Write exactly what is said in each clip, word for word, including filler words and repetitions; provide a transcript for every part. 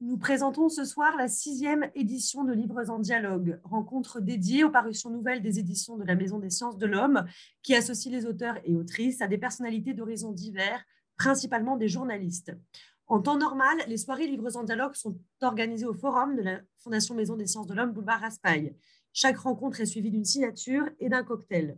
Nous présentons ce soir la sixième édition de Livres en dialogue, rencontre dédiée aux parutions nouvelles des éditions de la Maison des sciences de l'homme, qui associe les auteurs et autrices à des personnalités d'horizons divers, principalement des journalistes. En temps normal, les soirées Livres en dialogue sont organisées au forum de la Fondation Maison des sciences de l'homme, boulevard Raspail. Chaque rencontre est suivie d'une signature et d'un cocktail.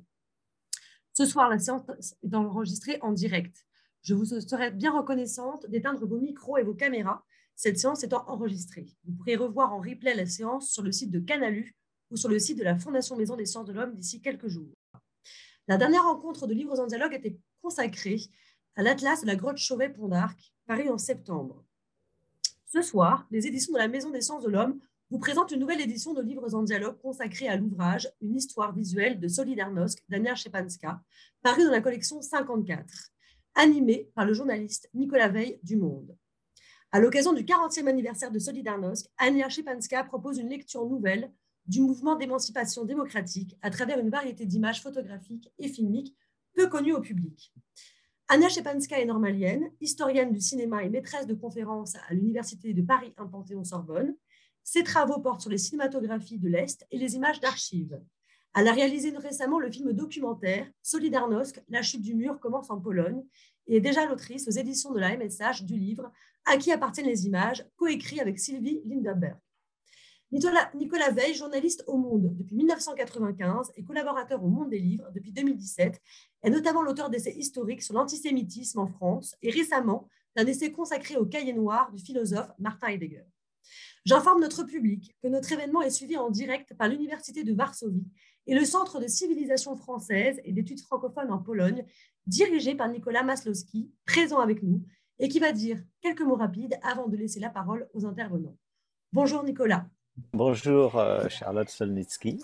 Ce soir, la séance est enregistrée en direct. Je vous serais bien reconnaissante d'éteindre vos micros et vos caméras, cette séance étant enregistrée. Vous pourrez revoir en replay la séance sur le site de Canalu ou sur le site de la Fondation Maison des sciences de l'homme d'ici quelques jours. La dernière rencontre de Livres en dialogue était consacrée à l'Atlas de la grotte Chauvet-Pont d'Arc, paru en septembre. Ce soir, les éditions de la Maison des sciences de l'homme vous présentent une nouvelle édition de Livres en dialogue consacrée à l'ouvrage Une histoire visuelle de Solidarnosc d'Ania Szczepanska, paru dans la collection cinquante-quatre, animée par le journaliste Nicolas Veil du Monde. À l'occasion du quarantième anniversaire de Solidarnosc, Ania Szczepanska propose une lecture nouvelle du mouvement d'émancipation démocratique à travers une variété d'images photographiques et filmiques peu connues au public. Ania Szczepanska est normalienne, historienne du cinéma et maîtresse de conférences à l'Université de Paris un Panthéon-Sorbonne. Ses travaux portent sur les cinématographies de l'Est et les images d'archives. Elle a réalisé récemment le film documentaire Solidarnosc, la chute du mur commence en Pologne, et est déjà l'autrice aux éditions de la M S H du livre À qui appartiennent les images, coécrit avec Sylvie Lindenberg. Nicolas, Nicolas Veil, journaliste au Monde depuis mille neuf cent quatre-vingt-quinze et collaborateur au Monde des livres depuis deux mille dix-sept, est notamment l'auteur d'essais historiques sur l'antisémitisme en France et récemment d'un essai consacré au cahier noir du philosophe Martin Heidegger. J'informe notre public que notre événement est suivi en direct par l'Université de Varsovie et le Centre de civilisation française et d'études francophones en Pologne, dirigé par Nicolas Maslowski, présent avec nous, et qui va dire quelques mots rapides avant de laisser la parole aux intervenants. Bonjour Nicolas. Bonjour euh, Charlotte Solnitsky.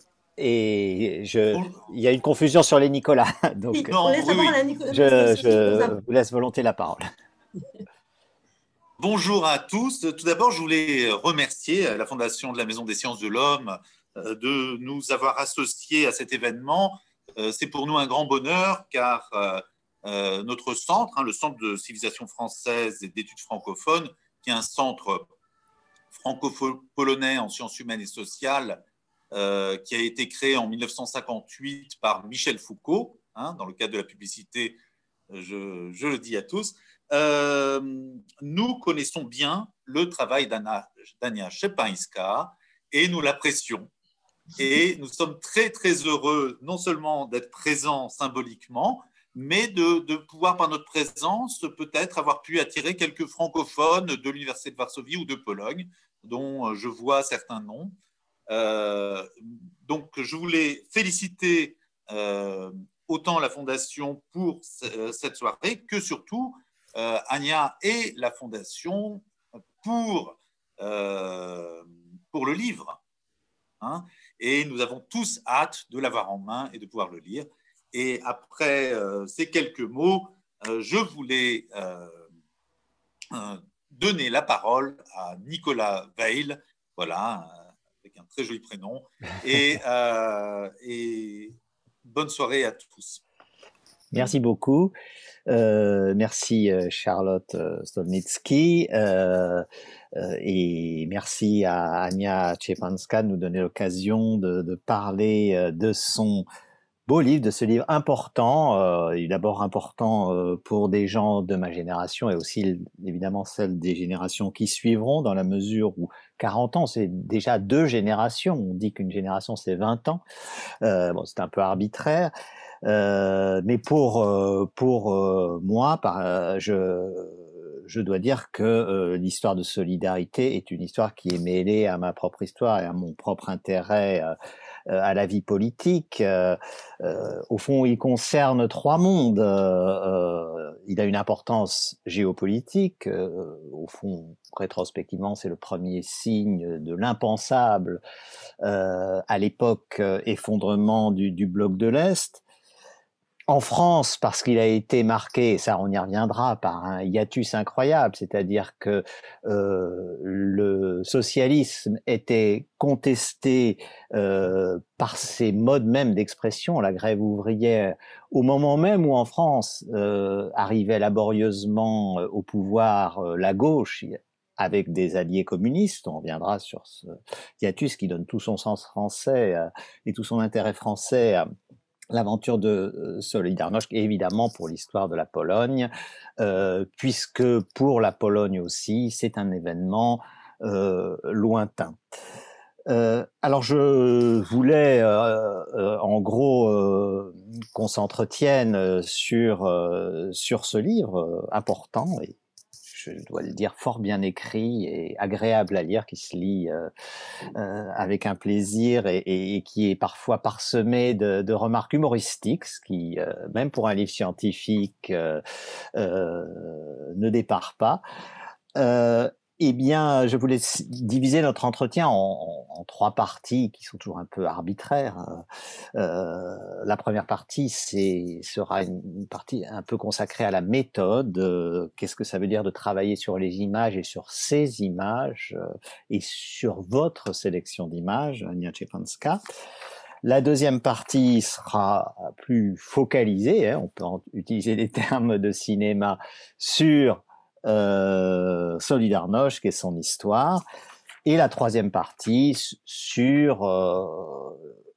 Et je, il y a une confusion sur les Nicolas, donc oui, on laisse oui, oui. La Nicolas je, je vous laisse volontiers la parole. Bonjour à tous. Tout d'abord, je voulais remercier la Fondation de la Maison des sciences de l'homme de nous avoir associés à cet événement. C'est pour nous un grand bonheur car notre centre, le Centre de civilisation française et d'études francophones, qui est un centre franco-polonais en sciences humaines et sociales, qui a été créé en mille neuf cent cinquante-huit par Michel Foucault, dans le cadre de la publicité, je, je le dis à tous. Euh, nous connaissons bien le travail d'Ania Szczepanska et nous l'apprécions. Et nous sommes très, très heureux non seulement d'être présents symboliquement, mais de, de pouvoir, par notre présence, peut-être avoir pu attirer quelques francophones de l'Université de Varsovie ou de Pologne, dont je vois certains noms. Euh, donc, je voulais féliciter euh, autant la Fondation pour cette soirée que surtout Euh, Ania et la Fondation pour, euh, pour le livre. Hein, et nous avons tous hâte de l'avoir en main et de pouvoir le lire. Et après euh, ces quelques mots, euh, je voulais euh, euh, donner la parole à Nicolas Veil, voilà, euh, avec un très joli prénom. Et, euh, et bonne soirée à tous. Merci beaucoup. Euh, merci Charlotte Stolnitsky euh, euh, et merci à Ania Szczepanska de nous donner l'occasion de, de parler de son beau livre, de ce livre important, euh, d'abord important euh, pour des gens de ma génération et aussi évidemment celle des générations qui suivront, dans la mesure où quarante ans, c'est déjà deux générations. On dit qu'une génération, c'est vingt ans. Euh, bon, c'est un peu arbitraire. Euh, mais pour euh, pour euh, moi, par, euh, je je dois dire que euh, l'histoire de solidarité est une histoire qui est mêlée à ma propre histoire et à mon propre intérêt euh, à la vie politique. Euh, euh, au fond, il concerne trois mondes. Euh, il a une importance géopolitique. Euh, au fond, rétrospectivement, c'est le premier signe de l'impensable euh, à l'époque euh, effondrement du, du bloc de l'Est. En France, parce qu'il a été marqué, et ça on y reviendra, par un hiatus incroyable, c'est-à-dire que euh, le socialisme était contesté euh, par ses modes même d'expression, la grève ouvrière, au moment même où en France euh, arrivait laborieusement au pouvoir euh, la gauche, avec des alliés communistes. On reviendra sur ce hiatus qui donne tout son sens français euh, et tout son intérêt français à l'aventure de Solidarność, et évidemment pour l'histoire de la Pologne, euh, puisque pour la Pologne aussi, c'est un événement euh, lointain. Euh, alors je voulais euh, euh, en gros euh, qu'on s'entretienne sur euh, sur ce livre euh, important et je dois le dire fort bien écrit et agréable à lire, qui se lit euh, euh, avec un plaisir et, et, et qui est parfois parsemé de, de remarques humoristiques, ce qui euh, même pour un livre scientifique euh, euh, ne départ pas. Euh, Eh bien, je voulais diviser notre entretien en, en, en trois parties qui sont toujours un peu arbitraires. Euh, la première partie c'est, sera une, une partie un peu consacrée à la méthode. Euh, qu'est-ce que ça veut dire de travailler sur les images et sur ces images euh, et sur votre sélection d'images, Ania Czepanska. La deuxième partie sera plus focalisée, hein, on peut utiliser des termes de cinéma, sur Euh, Solidarność et son histoire, et la troisième partie sur euh,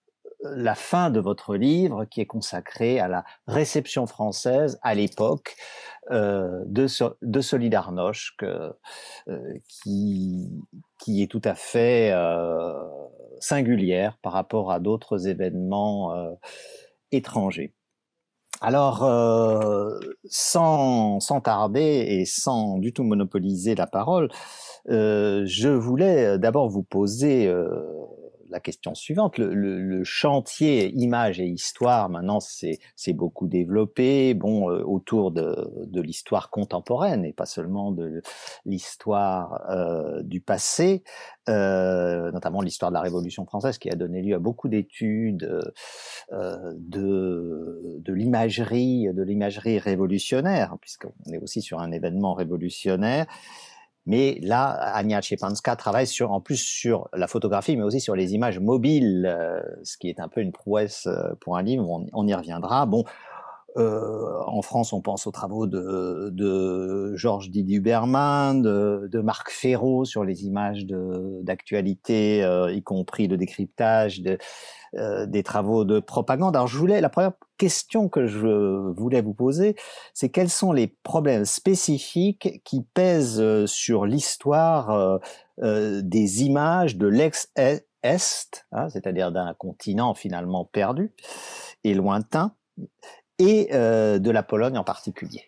la fin de votre livre qui est consacrée à la réception française à l'époque euh, de, de Solidarność que, euh, qui, qui est tout à fait euh, singulière par rapport à d'autres événements euh, étrangers. Alors, euh, sans, sans tarder et sans du tout monopoliser la parole, euh, je voulais d'abord vous poser euh, la question suivante. Le, le, le chantier image et histoire, maintenant, c'est, c'est beaucoup développé, bon, euh, autour de, de l'histoire contemporaine et pas seulement de l'histoire euh, du passé, euh, notamment l'histoire de la Révolution française, qui a donné lieu à beaucoup d'études euh, de, de l'imagerie, de l'imagerie révolutionnaire, puisqu'on est aussi sur un événement révolutionnaire. Mais là, Ania Czepanska travaille sur, en plus sur la photographie, mais aussi sur les images mobiles, euh, ce qui est un peu une prouesse pour un livre, on, on y reviendra. Bon, euh, en France, on pense aux travaux de, de Georges Didier Huberman, de, de Marc Ferraud sur les images de, d'actualité, euh, y compris le décryptage de, euh, des travaux de propagande. Alors, je voulais, la première question que je voulais vous poser, c'est quels sont les problèmes spécifiques qui pèsent sur l'histoire euh, euh, des images de l'ex-Est, hein, c'est-à-dire d'un continent finalement perdu et lointain, et euh, de la Pologne en particulier.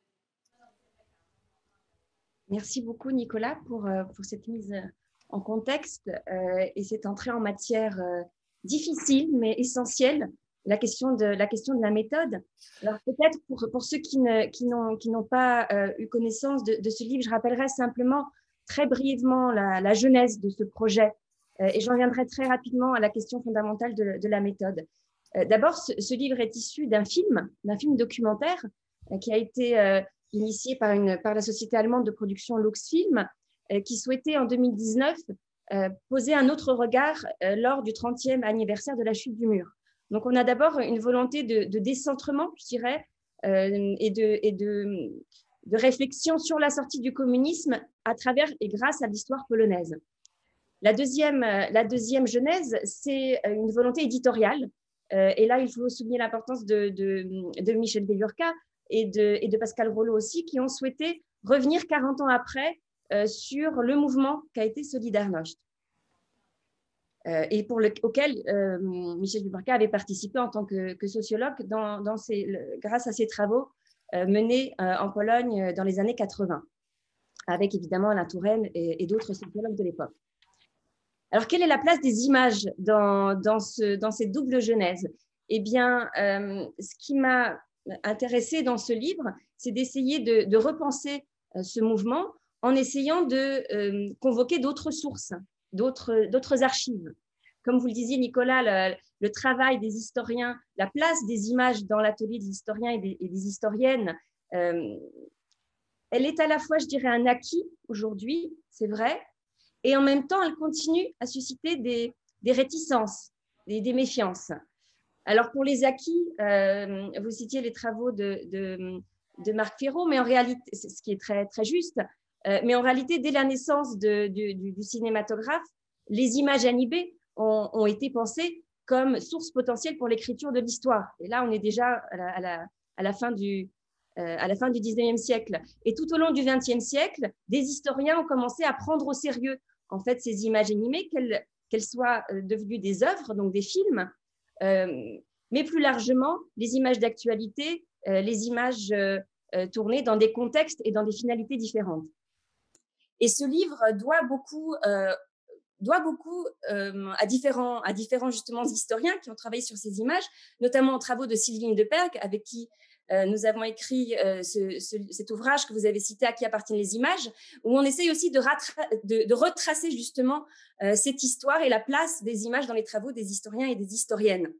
Merci beaucoup Nicolas pour, euh, pour cette mise en contexte euh, et cette entrée en matière euh, difficile mais essentielle, la question de la, question de la méthode. Alors peut-être pour, pour ceux qui, ne, qui, n'ont, qui n'ont pas euh, eu connaissance de, de ce livre, je rappellerai simplement très brièvement la, la genèse de ce projet euh, et j'en viendrai très rapidement à la question fondamentale de, de la méthode. Euh, d'abord, ce, ce livre est issu d'un film, d'un film documentaire euh, qui a été euh, initié par, une, par la société allemande de production Luxfilm, euh, qui souhaitait en deux mille dix-neuf euh, poser un autre regard euh, lors du trentième anniversaire de la chute du mur. Donc, on a d'abord une volonté de, de décentrement, je dirais, euh, et, de, et de, de réflexion sur la sortie du communisme à travers et grâce à l'histoire polonaise. La deuxième, la deuxième genèse, c'est une volonté éditoriale. Euh, et là, il faut souligner l'importance de, de, de Michel Bélurka et de, et de Pascal Rollo aussi, qui ont souhaité revenir quarante ans après euh, sur le mouvement qu'a été Solidarność. Euh, et pour le, auquel euh, Michel Bélurka avait participé en tant que, que sociologue dans, dans ses, le, grâce à ses travaux euh, menés euh, en Pologne dans les années quatre-vingts, avec évidemment Alain Touraine et, et d'autres sociologues de l'époque. Alors, quelle est la place des images dans, dans, ce, dans cette double genèse? Eh bien, euh, ce qui m'a intéressée dans ce livre, c'est d'essayer de, de repenser euh, ce mouvement en essayant de euh, convoquer d'autres sources, d'autres, d'autres archives. Comme vous le disiez, Nicolas, le, le travail des historiens, la place des images dans l'atelier des historiens et des, et des historiennes, euh, elle est à la fois, je dirais, un acquis aujourd'hui, c'est vrai, et en même temps, elle continue à susciter des, des réticences, des, des méfiances. Alors, pour les acquis, euh, vous citiez les travaux de, de, de Marc Ferraud, mais en réalité, ce qui est très, très juste, Euh, mais en réalité, dès la naissance de, du, du, du cinématographe, les images animées ont, ont été pensées comme source potentielle pour l'écriture de l'histoire. Et là, on est déjà à la, à la, à la fin du, euh, à la fin du dix-neuvième siècle. Et tout au long du vingtième siècle, des historiens ont commencé à prendre au sérieux en fait ces images animées, qu'elles, qu'elles soient devenues des œuvres, donc des films, euh, mais plus largement les images d'actualité, euh, les images euh, euh, tournées dans des contextes et dans des finalités différentes. Et ce livre doit beaucoup, euh, doit beaucoup euh, à différents, à différents justement historiens qui ont travaillé sur ces images, notamment aux travaux de Sylvine Depergue, avec qui euh, nous avons écrit euh, ce, ce, cet ouvrage que vous avez cité, À qui appartiennent les images, où on essaye aussi de, de, de retracer justement euh, cette histoire et la place des images dans les travaux des historiens et des historiennes.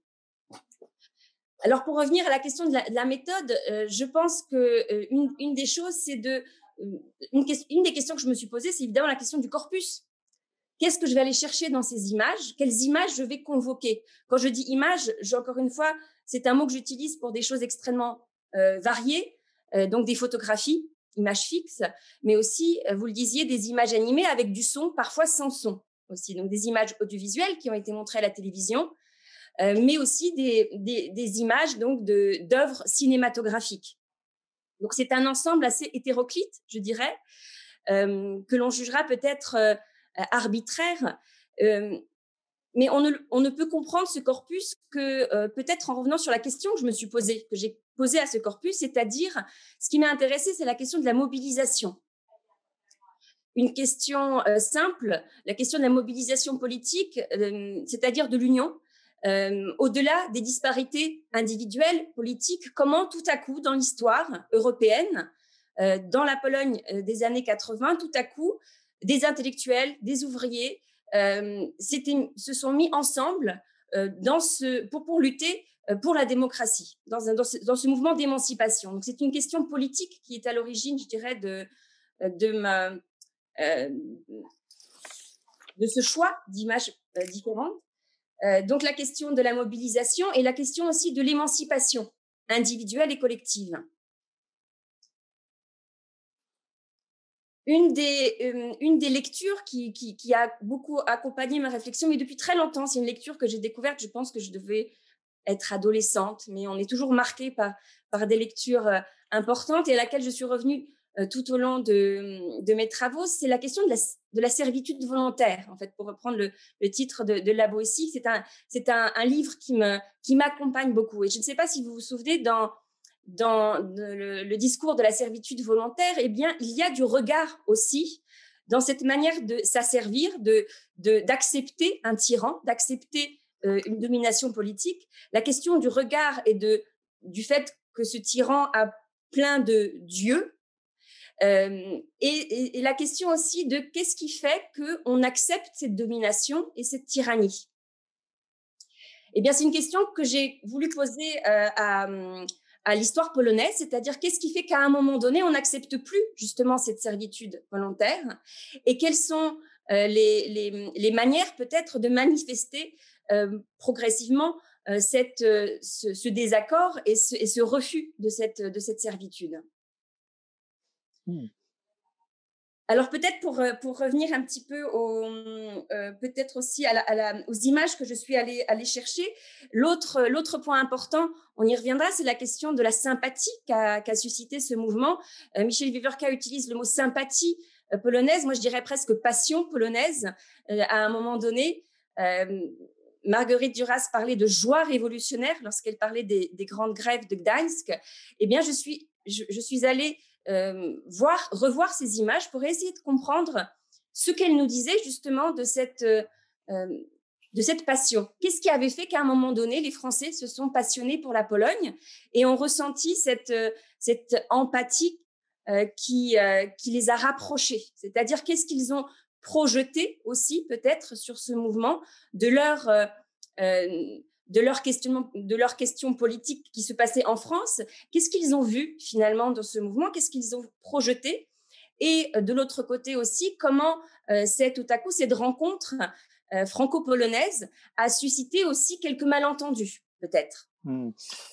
Alors, pour revenir à la question de la, de la méthode, euh, je pense que euh, une, une des choses, c'est de Une, une des questions que je me suis posée, c'est évidemment la question du corpus. Qu'est-ce que je vais aller chercher dans ces images? Quelles images je vais convoquer? Quand je dis images, encore une fois, c'est un mot que j'utilise pour des choses extrêmement euh, variées, euh, donc des photographies, images fixes, mais aussi, euh, vous le disiez, des images animées avec du son, parfois sans son aussi. Donc des images audiovisuelles qui ont été montrées à la télévision, euh, mais aussi des, des, des images donc de, d'œuvres cinématographiques. Donc, c'est un ensemble assez hétéroclite, je dirais, euh, que l'on jugera peut-être euh, arbitraire, euh, mais on ne, on ne peut comprendre ce corpus que euh, peut-être en revenant sur la question que je me suis posée, que j'ai posée à ce corpus, c'est-à-dire, ce qui m'a intéressée, c'est la question de la mobilisation. Une question euh, simple, la question de la mobilisation politique, euh, c'est-à-dire de l'union, Euh, au-delà des disparités individuelles, politiques, comment tout à coup, dans l'histoire européenne, euh, dans la Pologne euh, des années quatre-vingts, tout à coup, des intellectuels, des ouvriers euh, se sont mis ensemble euh, dans ce, pour, pour lutter euh, pour la démocratie, dans, un, dans, ce, dans ce mouvement d'émancipation. Donc, c'est une question politique qui est à l'origine, je dirais, de, de, ma, euh, de ce choix d'images euh, différentes. Euh, donc, la question de la mobilisation et la question aussi de l'émancipation individuelle et collective. Une des, euh, une des lectures qui, qui, qui a beaucoup accompagné ma réflexion, mais depuis très longtemps, c'est une lecture que j'ai découverte, je pense que je devais être adolescente, mais on est toujours marqué par, par des lectures euh, importantes et à laquelle je suis revenue euh, tout au long de, de mes travaux, c'est la question de la, de la servitude volontaire, en fait, pour reprendre le, le titre de, de La Boétie. C'est un, c'est un, un livre qui me, qui m'accompagne beaucoup. Et je ne sais pas si vous vous souvenez, dans, dans le, le discours de la servitude volontaire, eh bien, il y a du regard aussi dans cette manière de s'asservir, de, de, d'accepter un tyran, d'accepter euh, une domination politique. La question du regard et de, du fait que ce tyran a plein de dieux, Euh, et, et, et la question aussi de qu'est-ce qui fait qu'on accepte cette domination et cette tyrannie. Eh bien, c'est une question que j'ai voulu poser euh, à, à l'histoire polonaise, c'est-à-dire qu'est-ce qui fait qu'à un moment donné, on n'accepte plus justement cette servitude volontaire et quelles sont euh, les, les, les manières peut-être de manifester euh, progressivement euh, cette, euh, ce, ce désaccord et ce, et ce refus de cette, de cette servitude. Alors peut-être pour, pour revenir un petit peu au, euh, peut-être aussi à la, à la, aux images que je suis allée, allée chercher, l'autre, l'autre point important, on y reviendra, c'est la question de la sympathie qu'a, qu'a suscité ce mouvement. Euh, Michel Viverka utilise le mot sympathie euh, polonaise, moi je dirais presque passion polonaise euh, à un moment donné. Euh, Marguerite Duras parlait de joie révolutionnaire lorsqu'elle parlait des, des grandes grèves de Gdańsk. Eh bien, je suis, je, je suis allée Euh, voir, revoir ces images pour essayer de comprendre ce qu'elle nous disait justement de cette, euh, de cette passion. Qu'est-ce qui avait fait qu'à un moment donné, les Français se sont passionnés pour la Pologne et ont ressenti cette, cette empathie euh, qui, euh, qui les a rapprochés. C'est-à-dire qu'est-ce qu'ils ont projeté aussi peut-être sur ce mouvement de leur... Euh, euh, de leur question, de leur question politique qui se passait en France. Qu'est-ce qu'ils ont vu finalement dans ce mouvement? Qu'est-ce qu'ils ont projeté? Et de l'autre côté aussi, comment euh, c'est tout à coup cette rencontre euh, franco-polonaise a suscité aussi quelques malentendus, peut-être. Hmm.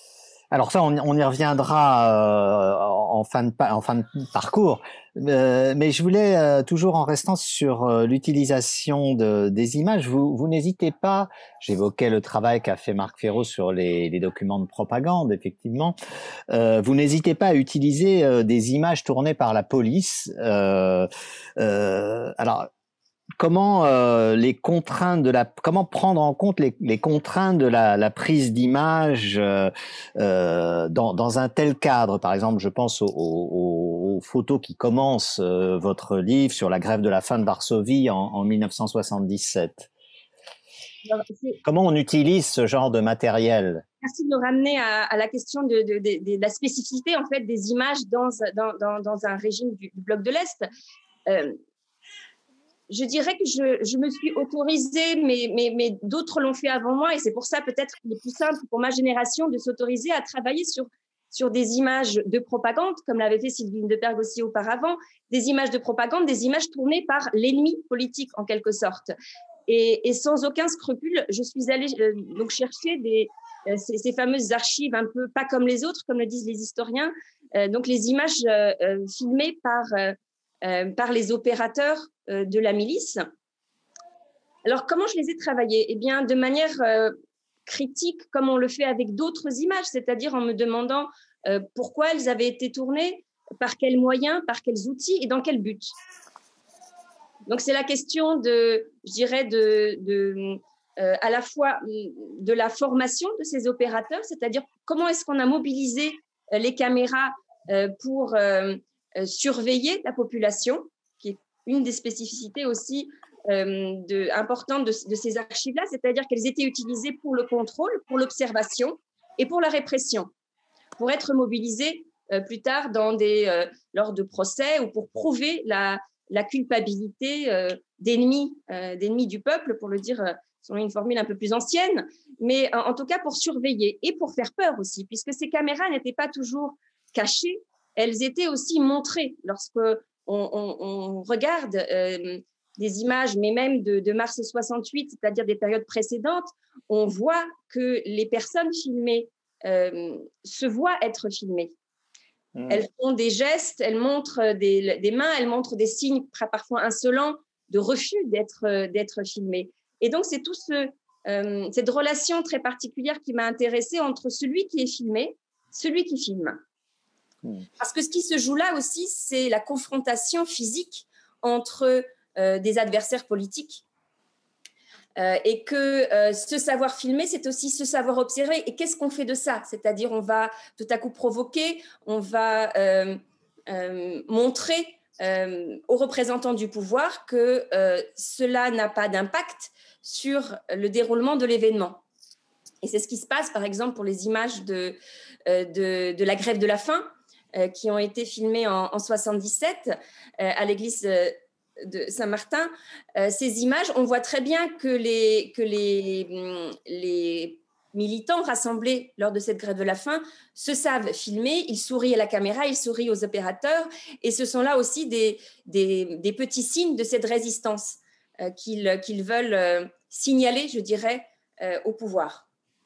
Alors ça, on, on y reviendra euh, en, fin de, en fin de parcours, euh, mais je voulais, euh, toujours en restant sur euh, l'utilisation de, des images, vous, vous n'hésitez pas, j'évoquais le travail qu'a fait Marc Fesneau sur les, les documents de propagande, effectivement, euh, vous n'hésitez pas à utiliser euh, des images tournées par la police. Euh, euh, alors, comment euh, les contraintes de la comment prendre en compte les, les contraintes de la, la prise d'image euh, euh, dans, dans un tel cadre. Par exemple, je pense aux, aux, aux photos qui commencent euh, votre livre sur la grève de la faim de Varsovie en, en mille neuf cent soixante-dix-sept. Alors, comment on utilise ce genre de matériel? Merci de nous ramener à, à la question de, de, de, de la spécificité en fait des images dans, dans, dans, dans un régime du, du bloc de l'Est. Euh, Je dirais que je, je me suis autorisée, mais, mais, mais d'autres l'ont fait avant moi, et c'est pour ça peut-être qu'il est plus simple pour ma génération de s'autoriser à travailler sur, sur des images de propagande, comme l'avait fait Sylvie Lindeberg aussi auparavant, des images de propagande, des images tournées par l'ennemi politique en quelque sorte. Et, et sans aucun scrupule, je suis allée euh, donc chercher des, euh, ces, ces fameuses archives un peu pas comme les autres, comme le disent les historiens, euh, donc les images euh, euh, filmées par... Euh, Euh, par les opérateurs euh, de la milice. Alors, comment je les ai travaillées? Eh bien, de manière euh, critique, comme on le fait avec d'autres images, c'est-à-dire en me demandant euh, pourquoi elles avaient été tournées, par quels moyens, par quels outils et dans quel but. Donc, c'est la question de, je dirais, de, de, euh, à la fois de la formation de ces opérateurs, c'est-à-dire comment est-ce qu'on a mobilisé euh, les caméras euh, pour... Euh, Euh, surveiller la population, qui est une des spécificités aussi euh, de, importantes de, de ces archives-là, c'est-à-dire qu'elles étaient utilisées pour le contrôle, pour l'observation et pour la répression, pour être mobilisées euh, plus tard dans des, euh, lors de procès ou pour prouver la, la culpabilité euh, d'ennemis, euh, d'ennemis du peuple, pour le dire euh, selon une formule un peu plus ancienne, mais en, en tout cas pour surveiller et pour faire peur aussi, puisque ces caméras n'étaient pas toujours cachées, elles étaient aussi montrées lorsque on, on, on regarde euh, des images, mais même de, de mars soixante-huit, c'est-à-dire des périodes précédentes, on voit que les personnes filmées euh, se voient être filmées. Mmh. Elles font des gestes, elles montrent des, des mains, elles montrent des signes parfois insolents de refus d'être, d'être filmées. Et donc, c'est tout ce, euh, cette relation très particulière qui m'a intéressée entre celui qui est filmé, celui qui filme. Parce que ce qui se joue là aussi, c'est la confrontation physique entre euh, des adversaires politiques. Euh, et que euh, ce savoir filmer, c'est aussi ce savoir observer. Et qu'est-ce qu'on fait de ça? C'est-à-dire, on va tout à coup provoquer, on va euh, euh, montrer euh, aux représentants du pouvoir que euh, cela n'a pas d'impact sur le déroulement de l'événement. Et c'est ce qui se passe, par exemple, pour les images de, euh, de, de la grève de la faim, qui ont été filmés en, en soixante-dix-sept euh, à l'église de Saint-Martin. Euh, ces images, on voit très bien que les, que les, les militants rassemblés lors de cette grève de la faim se savent filmer, ils sourient à la caméra, ils sourient aux opérateurs, et ce sont là aussi des, des, des petits signes de cette résistance euh, qu'ils, qu'ils veulent euh, signaler, je dirais, euh, au pouvoir.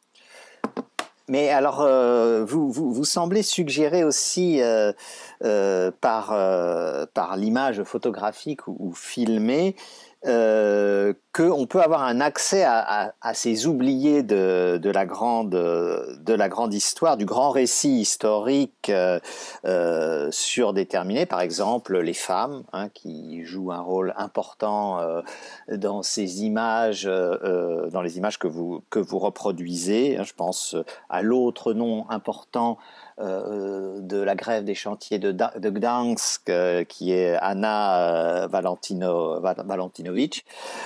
Mais alors, euh, vous, vous, vous semblez suggérer aussi euh, euh, par, euh, par l'image photographique ou, ou filmée euh, qu'on peut avoir un accès à, à, à ces oubliés de, de, la grande, de la grande histoire, du grand récit historique euh, euh, surdéterminé, par exemple les femmes, hein, qui jouent un rôle important euh, dans ces images, euh, dans les images que vous, que vous reproduisez. Je pense à l'autre nom important Euh, de la grève des chantiers de, de Gdansk, euh, qui est Anna euh, Valentino, Valentinovitch,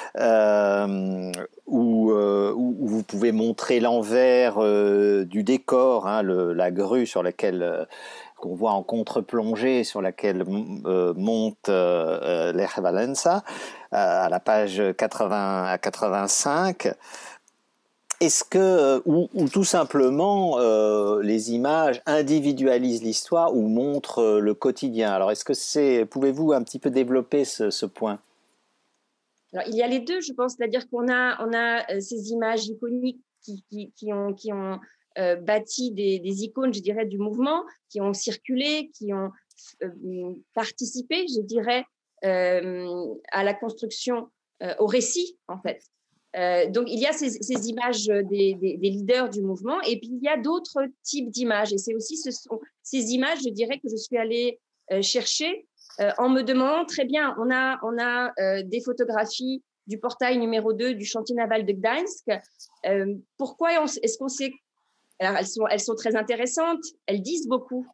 euh, où, euh, où vous pouvez montrer l'envers euh, du décor, hein, le, la grue sur laquelle euh, qu'on voit en contre-plongée, sur laquelle euh, monte euh, Lech Walesa, euh, à la page quatre-vingts à quatre-vingt-cinq. Est-ce que, ou, ou tout simplement, euh, les images individualisent l'histoire ou montrent le quotidien? Alors, est-ce que c'est, pouvez-vous un petit peu développer ce, ce point? Alors, il y a les deux, je pense, c'est-à-dire qu'on a, on a ces images iconiques qui, qui, qui ont, qui ont euh, bâti des, des icônes, je dirais, du mouvement, qui ont circulé, qui ont euh, participé, je dirais, euh, à la construction, euh, au récit, en fait. Euh, donc, il y a ces, ces images des, des, des leaders du mouvement, et puis il y a d'autres types d'images. Et c'est aussi ce sont ces images, je dirais, que je suis allée euh, chercher euh, en me demandant, très bien, on a, on a euh, des photographies du portail numéro deux du chantier naval de Gdańsk. Euh, pourquoi est-ce qu'on sait... Alors, elles sont, elles sont très intéressantes, elles disent beaucoup.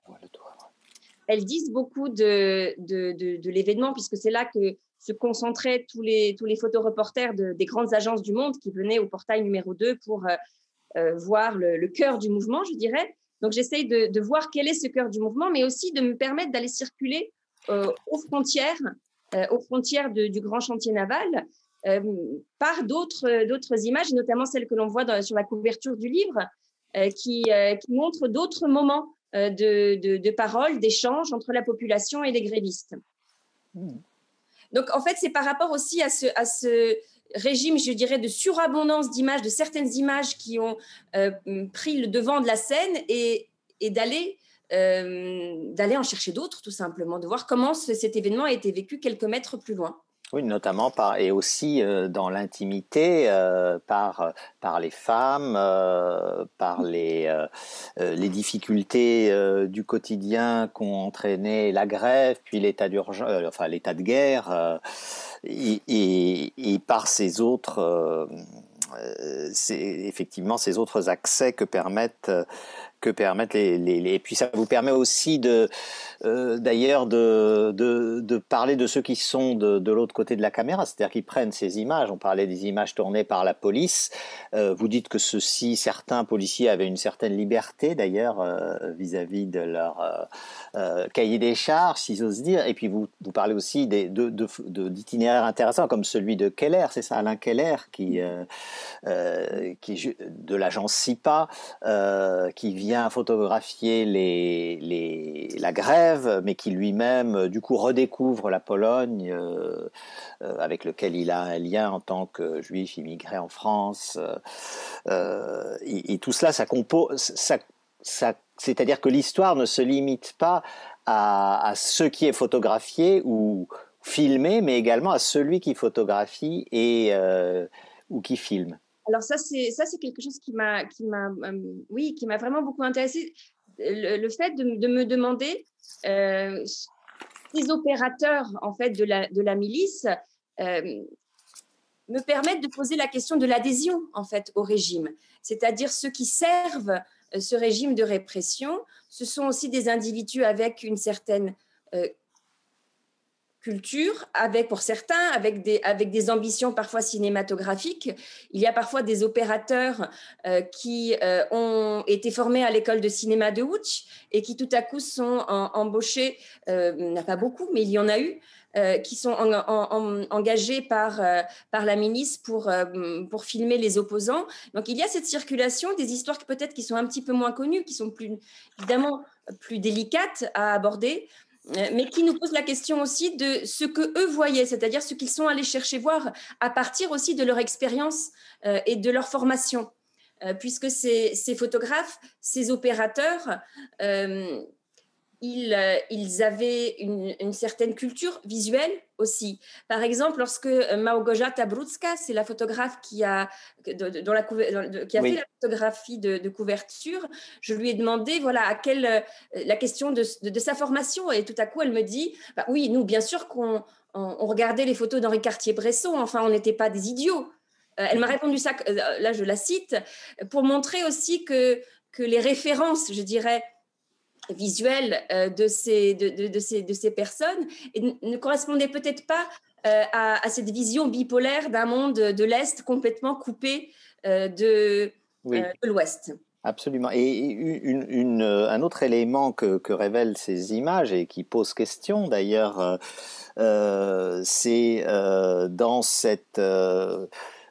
Elles disent beaucoup de, de, de, de l'événement, puisque c'est là que se concentraient tous les, tous les photoreporters de, des grandes agences du monde qui venaient au portail numéro deux pour euh, euh, voir le, le cœur du mouvement, je dirais. Donc, j'essaye de, de voir quel est ce cœur du mouvement, mais aussi de me permettre d'aller circuler euh, aux frontières, euh, aux frontières de, du grand chantier naval, euh, par d'autres, d'autres images, notamment celles que l'on voit dans, sur la couverture du livre, euh, qui, euh, qui montrent d'autres moments euh, de, de, de parole, d'échange entre la population et les grévistes. Mmh. Donc, en fait, c'est par rapport aussi à ce, à ce régime, je dirais, de surabondance d'images, de certaines images qui ont euh, pris le devant de la scène et, et d'aller, euh, d'aller en chercher d'autres, tout simplement, de voir comment ce, cet événement a été vécu quelques mètres plus loin. Oui, notamment par, et aussi euh, dans l'intimité, euh, par, par les femmes, euh, par les, euh, les difficultés euh, du quotidien qu'ont entraîné la grève, puis l'état d'urgence, euh, enfin l'état de guerre, euh, et, et, et par ces autres, euh, c'est effectivement ces autres accès que permettent que permettent les, les, les... Et puis ça vous permet aussi de, euh, d'ailleurs de, de, de parler de ceux qui sont de, de l'autre côté de la caméra, c'est-à-dire qui prennent ces images. On parlait des images tournées par la police. Euh, vous dites que ceux-ci, certains policiers avaient une certaine liberté d'ailleurs euh, vis-à-vis de leur euh, euh, cahier des charges, si j'ose dire. Et puis vous, vous parlez aussi des, de, de, de, d'itinéraires intéressants comme celui de Keller, c'est ça, Alain Keller, qui, euh, euh, qui de l'agence SIPA, euh, qui vient vient photographier les, les, la grève, mais qui lui-même, du coup, redécouvre la Pologne, euh, euh, avec lequel il a un lien en tant que juif immigré en France. Euh, et, et tout cela, ça compose, ça, ça, c'est-à-dire que l'histoire ne se limite pas à, à ce qui est photographié ou filmé, mais également à celui qui photographie et, euh, ou qui filme. Alors ça, c'est ça, c'est quelque chose qui m'a, qui m'a, euh, oui, qui m'a vraiment beaucoup intéressée. Le, le fait de, de me demander euh, les opérateurs en fait de la de la milice euh, me permettent de poser la question de l'adhésion en fait au régime, c'est-à-dire ceux qui servent ce régime de répression. Ce sont aussi des individus avec une certaine euh, culture, avec pour certains, avec des, avec des ambitions parfois cinématographiques. Il y a parfois des opérateurs euh, qui euh, ont été formés à l'école de cinéma de Łódź et qui tout à coup sont en, embauchés, euh, il n'y en a pas beaucoup, mais il y en a eu, euh, qui sont en, en, en, engagés par, euh, par la milice pour, euh, pour filmer les opposants. Donc il y a cette circulation, des histoires qui peut-être qui sont un petit peu moins connues, qui sont plus, évidemment plus délicates à aborder, mais qui nous pose la question aussi de ce que eux voyaient, c'est-à-dire ce qu'ils sont allés chercher voir à partir aussi de leur expérience euh, et de leur formation, euh, puisque ces, ces photographes, ces opérateurs, euh, ils, euh, ils avaient une, une certaine culture visuelle aussi. Par exemple, lorsque Małgorzata Brudska, c'est la photographe qui a, de, de, dans la, de, qui a oui. fait la photographie de, de couverture, je lui ai demandé voilà, à quelle, la question de, de, de sa formation, et tout à coup, elle me dit bah, oui, nous, bien sûr qu'on on, on regardait les photos d'Henri Cartier-Bresson, enfin, on n'était pas des idiots. Euh, elle m'a répondu ça, là, je la cite, pour montrer aussi que, que les références, je dirais, visuelles euh, de, ces, de, de, de, ces, de ces personnes et ne, ne correspondaient peut-être pas euh, à, à cette vision bipolaire d'un monde de l'Est complètement coupé euh, de, oui. euh, de l'Ouest. Absolument. Et une, une, un autre élément que, que révèlent ces images et qui pose question d'ailleurs, euh, c'est euh, dans cette... Euh,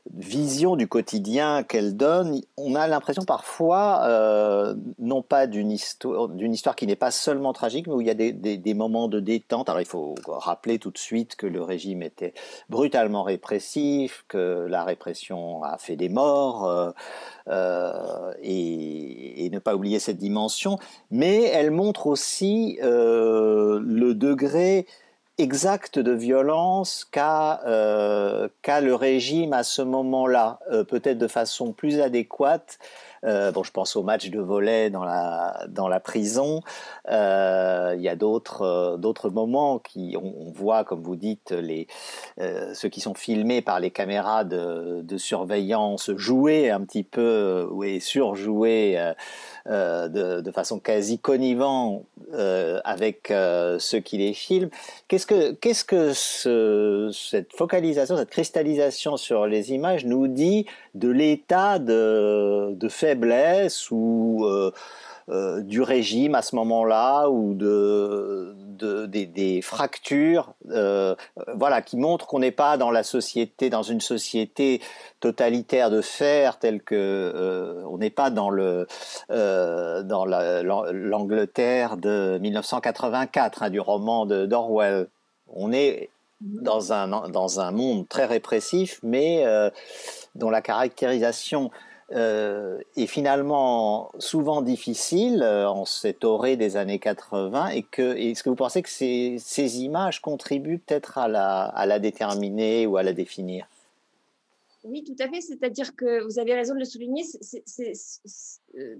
vision du quotidien qu'elle donne, on a l'impression parfois, euh, non pas d'une histoire, d'une histoire qui n'est pas seulement tragique, mais où il y a des, des, des moments de détente. Alors il faut rappeler tout de suite que le régime était brutalement répressif, que la répression a fait des morts, euh, euh, et, et ne pas oublier cette dimension. Mais elle montre aussi euh, le degré exact de violence qu'a euh, qu'a le régime à ce moment-là, euh, peut-être de façon plus adéquate. Euh, bon, je pense au match de volley dans la dans la prison. Euh, il y a d'autres euh, d'autres moments qui on, on voit, comme vous dites, les euh, ceux qui sont filmés par les caméras de, de surveillance jouer un petit peu ou euh, surjouer euh, euh, de, de façon quasi connivente euh, avec euh, ceux qui les filment. Qu'est-ce que, qu'est-ce que ce, cette focalisation, cette cristallisation sur les images nous dit de l'état de, de faiblesse ou euh, euh, du régime à ce moment-là, ou de, de, des, des fractures, euh, voilà, qui montrent qu'on n'est pas dans la société, dans une société totalitaire de fer, telle que euh, on n'est pas dans le euh, dans la, l'Angleterre de mille neuf cent quatre-vingt-quatre, hein, du roman de, d'Orwell. On est dans un dans un monde très répressif, mais euh, dont la caractérisation Euh, est finalement souvent difficile euh, en cette orée des années quatre-vingts, et que est-ce que vous pensez que ces, ces images contribuent peut-être à la, à la déterminer ou à la définir? Oui, tout à fait, c'est-à-dire que vous avez raison de le souligner, c'est, c'est, c'est, c'est, euh,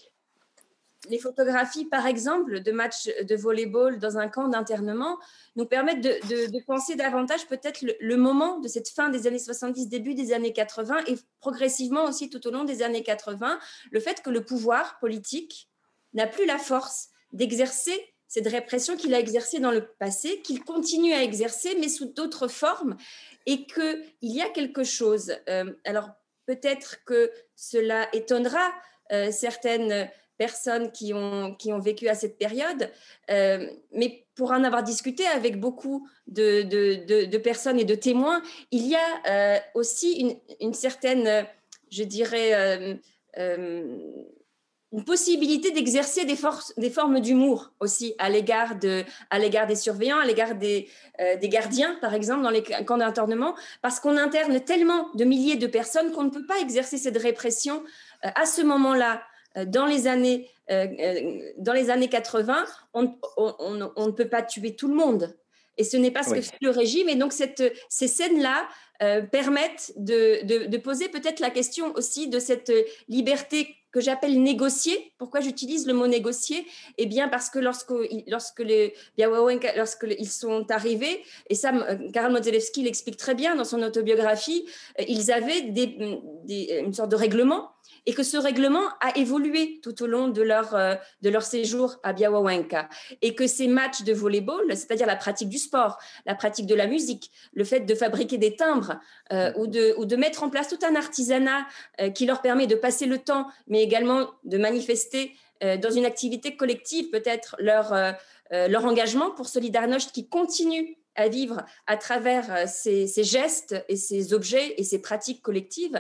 les photographies, par exemple, de matchs de volley-ball dans un camp d'internement nous permettent de, de, de penser davantage peut-être le, le moment de cette fin des années soixante-dix, début des années quatre-vingts, et progressivement aussi tout au long des années quatre-vingts, le fait que le pouvoir politique n'a plus la force d'exercer cette répression qu'il a exercée dans le passé, qu'il continue à exercer, mais sous d'autres formes, et qu'il y a quelque chose. Euh, alors, peut-être que cela étonnera euh, certaines personnes qui ont, qui ont vécu à cette période, euh, mais pour en avoir discuté avec beaucoup de, de, de, de personnes et de témoins, il y a euh, aussi une, une certaine, je dirais, euh, euh, une possibilité d'exercer des, forces, des formes d'humour aussi à l'égard, de, à l'égard des surveillants, à l'égard des, euh, des gardiens, par exemple, dans les camps d'internement, parce qu'on interne tellement de milliers de personnes qu'on ne peut pas exercer cette répression euh, à ce moment-là. Dans les années, euh, dans les années quatre-vingts, on, on, on, on ne peut pas tuer tout le monde. Et ce n'est pas ce oui. que fait le régime. Et donc, cette, ces scènes-là euh, permettent de, de, de poser peut-être la question aussi de cette liberté que j'appelle négocier. Pourquoi j'utilise le mot négocier? Eh bien, parce que lorsque, lorsque les Białowieża, lorsqu'ils sont arrivés, et ça, Karol Modzelewski l'explique très bien dans son autobiographie, ils avaient des, des, une sorte de règlement, et que ce règlement a évolué tout au long de leur, euh, de leur séjour à Białowieża, et que ces matchs de volley-ball, c'est-à-dire la pratique du sport, la pratique de la musique, le fait de fabriquer des timbres euh, ou, de, ou de mettre en place tout un artisanat euh, qui leur permet de passer le temps, mais également de manifester euh, dans une activité collective peut-être leur, euh, euh, leur engagement pour Solidarność, qui continue à vivre à travers euh, ces, ces gestes et ces objets et ces pratiques collectives.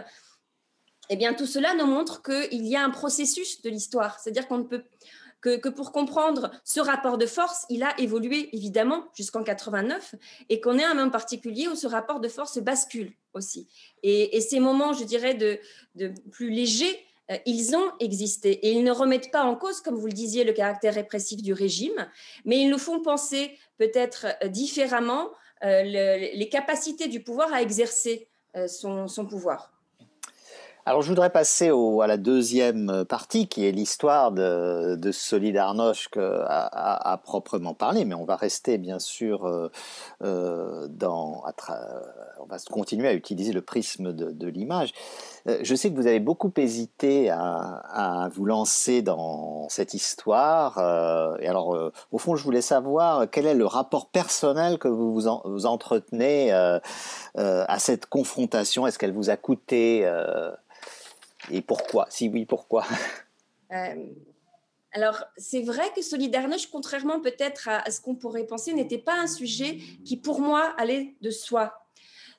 Eh bien, tout cela nous montre qu'il y a un processus de l'histoire. C'est-à-dire qu'on ne peut que, que pour comprendre ce rapport de force, il a évolué évidemment jusqu'en quatre-vingt-neuf, et qu'on est à un moment particulier où ce rapport de force bascule aussi. Et, et ces moments, je dirais, de, de plus légers, euh, ils ont existé, et ils ne remettent pas en cause, comme vous le disiez, le caractère répressif du régime, mais ils nous font penser peut-être euh, différemment euh, le, les capacités du pouvoir à exercer euh, son, son pouvoir. Alors, je voudrais passer au, à la deuxième partie, qui est l'histoire de, de Solidarność à, à, à proprement parler, mais on va rester bien sûr euh, euh, dans, à tra- on va continuer à utiliser le prisme de, de l'image. Euh, je sais que vous avez beaucoup hésité à, à vous lancer dans cette histoire. Euh, et alors, euh, au fond, je voulais savoir quel est le rapport personnel que vous vous, en, vous entretenez euh, euh, à cette confrontation. Est-ce qu'elle vous a coûté euh, Et pourquoi? Si oui, pourquoi? euh, Alors, c'est vrai que Solidarność, contrairement peut-être à, à ce qu'on pourrait penser, n'était pas un sujet qui, pour moi, allait de soi.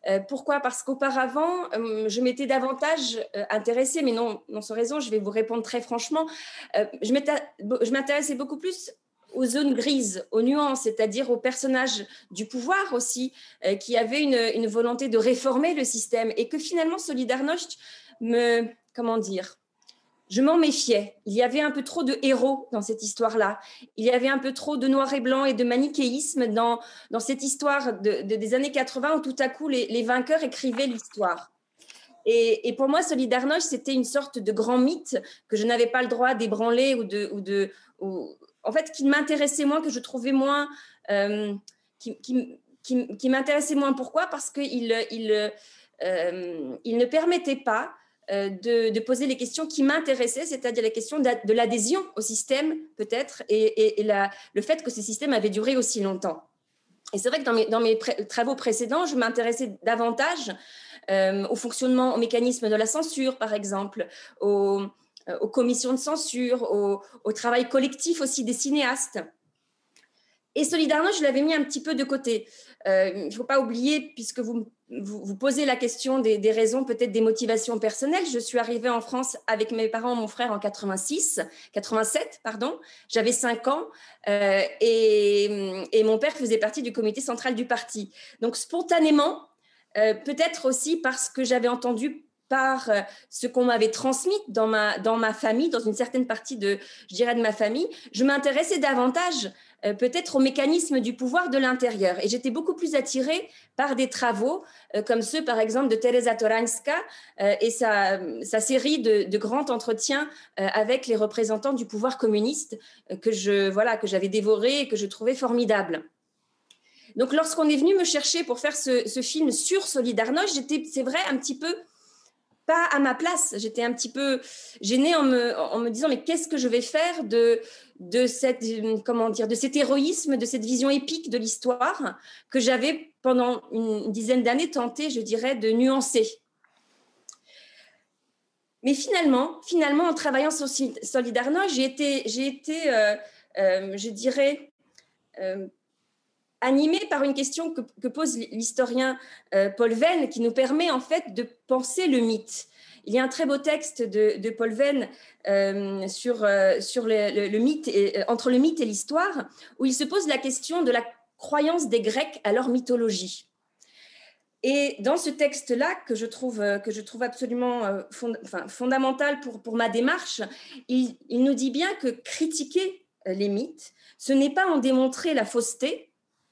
Euh, pourquoi? Parce qu'auparavant, euh, je m'étais davantage euh, intéressée, mais non, non sans raison, je vais vous répondre très franchement, euh, je m'intéressais beaucoup plus aux zones grises, aux nuances, c'est-à-dire aux personnages du pouvoir aussi, euh, qui avaient une, une volonté de réformer le système, et que finalement Solidarność me, comment dire, je m'en méfiais. Il y avait un peu trop de héros dans cette histoire-là. Il y avait un peu trop de noir et blanc et de manichéisme dans, dans cette histoire de, de, des années quatre-vingts où tout à coup les, les vainqueurs écrivaient l'histoire. Et, et pour moi, Solidarność, c'était une sorte de grand mythe que je n'avais pas le droit d'ébranler ou de... Ou de ou, en fait, qui m'intéressait moins, que je trouvais moins... Euh, qui, qui, qui, qui m'intéressait moins. Pourquoi? Parce qu'il il, euh, il ne permettait pas De, de poser les questions qui m'intéressaient, c'est-à-dire la question de l'adhésion au système, peut-être, et, et, et la, le fait que ce système avait duré aussi longtemps. Et c'est vrai que dans mes, dans mes pré- travaux précédents, je m'intéressais davantage euh, au fonctionnement, au mécanisme de la censure, par exemple, au, euh, aux commissions de censure, au, au travail collectif aussi des cinéastes. Et Solidarność, je l'avais mis un petit peu de côté. Euh, il ne faut pas oublier, puisque vous, vous, vous posez la question des, des raisons, peut-être des motivations personnelles. Je suis arrivée en France avec mes parents, mon frère en quatre-vingt-six, quatre-vingt-sept, pardon. J'avais cinq ans euh, et, et mon père faisait partie du comité central du parti. Donc spontanément, euh, peut-être aussi parce que j'avais entendu par ce qu'on m'avait transmis dans ma, dans ma famille, dans une certaine partie de, je dirais, de ma famille, je m'intéressais davantage euh, peut-être au mécanisme du pouvoir de l'intérieur. Et j'étais beaucoup plus attirée par des travaux euh, comme ceux, par exemple, de Teresa Toranska euh, et sa, sa série de, de grands entretiens euh, avec les représentants du pouvoir communiste euh, que je, voilà, que j'avais dévoré et que je trouvais formidable. Donc, lorsqu'on est venu me chercher pour faire ce, ce film sur Solidarność, j'étais, c'est vrai, un petit peu pas à ma place. J'étais un petit peu gênée en me, en me disant mais qu'est-ce que je vais faire de, de, cette, comment dire, de cet héroïsme, de cette vision épique de l'histoire que j'avais pendant une dizaine d'années tenté, je dirais, de nuancer. Mais finalement, finalement en travaillant sur Solidarność, j'ai été, j'ai été euh, euh, je dirais, euh, animée par une question que, que pose l'historien euh, Paul Venn, qui nous permet en fait de penser le mythe. Il y a un très beau texte de, de Paul Venn euh, sur, euh, sur le, le, le mythe et, euh, entre le mythe et l'histoire, où il se pose la question de la croyance des Grecs à leur mythologie. Et dans ce texte-là, que je trouve, que je trouve absolument euh, fond, enfin, fondamental pour, pour ma démarche, il, il nous dit bien que critiquer les mythes, ce n'est pas en démontrer la fausseté,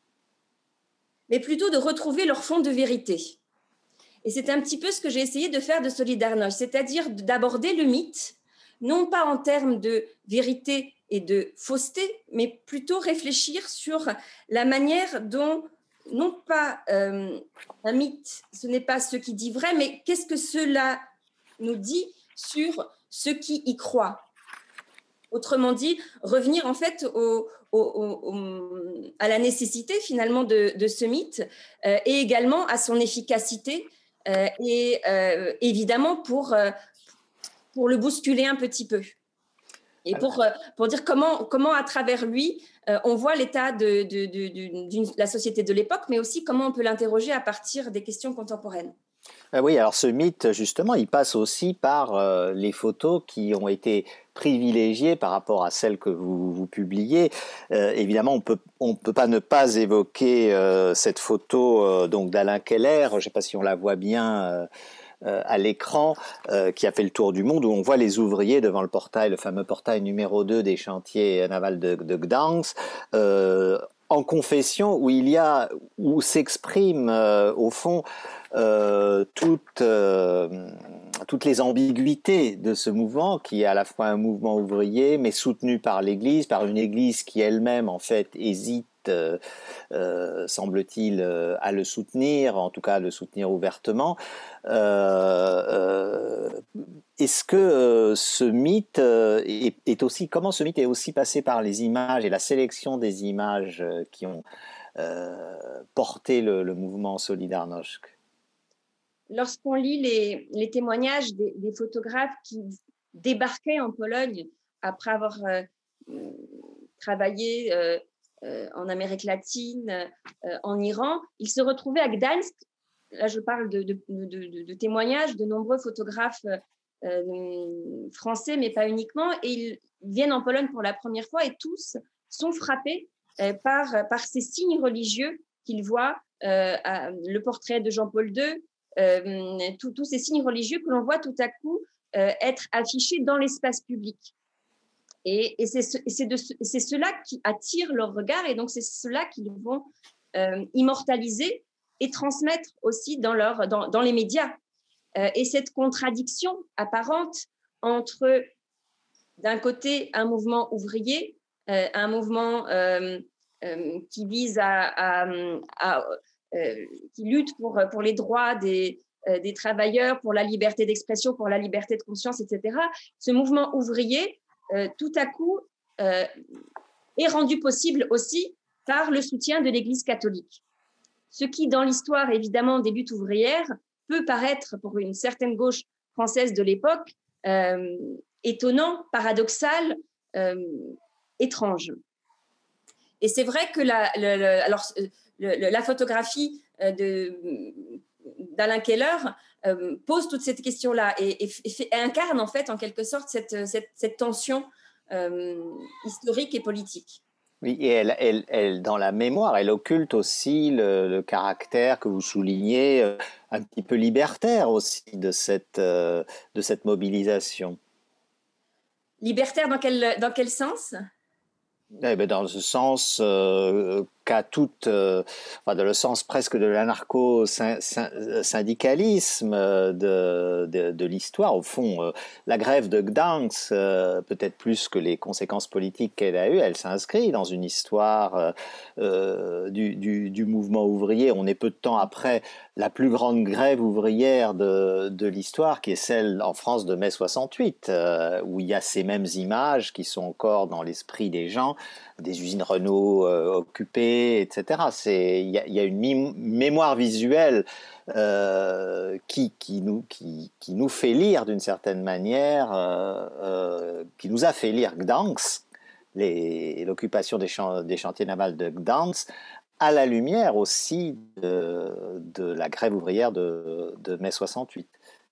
mais plutôt de retrouver leur fond de vérité. Et c'est un petit peu ce que j'ai essayé de faire de Solidarność, c'est-à-dire d'aborder le mythe, non pas en termes de vérité et de fausseté, mais plutôt réfléchir sur la manière dont, non pas euh, un mythe, ce n'est pas ce qui dit vrai, mais qu'est-ce que cela nous dit sur ceux qui y croient. Autrement dit, revenir en fait au, au, au, à la nécessité finalement de, de ce mythe euh, et également à son efficacité euh, et euh, évidemment pour, euh, pour le bousculer un petit peu. Et pour, euh, pour dire comment, comment à travers lui, euh, on voit l'état de, de, de, de, de la société de l'époque, mais aussi comment on peut l'interroger à partir des questions contemporaines. Oui, alors ce mythe, justement, il passe aussi par euh, les photos qui ont été privilégiées par rapport à celles que vous, vous publiez. Euh, évidemment, on peut, on peut pas ne pas évoquer euh, cette photo euh, donc d'Alain Keller, je ne sais pas si on la voit bien euh, euh, à l'écran, euh, qui a fait le tour du monde, où on voit les ouvriers devant le portail, le fameux portail numéro deux des chantiers navals de, de Gdansk, euh, en confession, où il y a, où s'exprime euh, au fond Euh, toutes, euh, toutes les ambiguïtés de ce mouvement qui est à la fois un mouvement ouvrier mais soutenu par l'Église, par une Église qui elle-même en fait hésite, euh, euh, semble-t-il, euh, à le soutenir, en tout cas à le soutenir ouvertement. Euh, euh, est-ce que euh, ce mythe euh, est, est aussi, comment ce mythe est aussi passé par les images et la sélection des images euh, qui ont euh, porté le, le mouvement Solidarność? Lorsqu'on lit les, les témoignages des, des photographes qui débarquaient en Pologne après avoir euh, travaillé euh, euh, en Amérique latine, euh, en Iran, ils se retrouvaient à Gdańsk là je parle de, de, de, de, de témoignages de nombreux photographes euh, français, mais pas uniquement, et ils viennent en Pologne pour la première fois et tous sont frappés euh, par, par ces signes religieux qu'ils voient, euh, à, le portrait de Jean-Paul deux, euh, tous ces signes religieux que l'on voit tout à coup euh, être affichés dans l'espace public. Et, et c'est, ce, c'est, de, c'est cela qui attire leur regard, et donc c'est cela qu'ils vont euh, immortaliser et transmettre aussi dans, leur, dans, dans les médias. Euh, et cette contradiction apparente entre, d'un côté, un mouvement ouvrier, euh, un mouvement euh, euh, qui vise à, à, à euh, qui lutte pour, pour les droits des, euh, des travailleurs, pour la liberté d'expression, pour la liberté de conscience, et cetera. Ce mouvement ouvrier, euh, tout à coup, euh, est rendu possible aussi par le soutien de l'Église catholique. Ce qui, dans l'histoire, évidemment, des luttes ouvrières, peut paraître, pour une certaine gauche française de l'époque, euh, étonnant, paradoxal, euh, étrange. Et c'est vrai que la, le, le, alors, le, la photographie de, d'Alain Keller euh, pose toute cette question-là et, et, et incarne en fait, en quelque sorte, cette, cette, cette tension euh, historique et politique. Oui, et elle, elle, elle, dans la mémoire, elle occulte aussi le, le caractère que vous soulignez, euh, un petit peu libertaire aussi de cette, euh, de cette mobilisation. Libertaire dans quel, dans quel sens ? Eh bien, dans le sens euh, qu'a toute, euh, enfin, dans le sens presque de l'anarcho-syndicalisme de, de, de l'histoire. Au fond, euh, la grève de Gdansk, euh, peut-être plus que les conséquences politiques qu'elle a eues, elle s'inscrit dans une histoire euh, du, du, du mouvement ouvrier. On est peu de temps après la plus grande grève ouvrière de, de l'histoire, qui est celle en France de mai soixante-huit, euh, où il y a ces mêmes images qui sont encore dans l'esprit des gens, des usines Renault euh, occupées, et cetera. C'est, il y a, il y a une mé- mémoire visuelle euh, qui, qui, nous, qui, qui nous fait lire d'une certaine manière, euh, euh, qui nous a fait lire Gdansk, les, l'occupation des, champs, des chantiers navals de Gdansk, à la lumière aussi de, de la grève ouvrière de, de mai soixante-huit.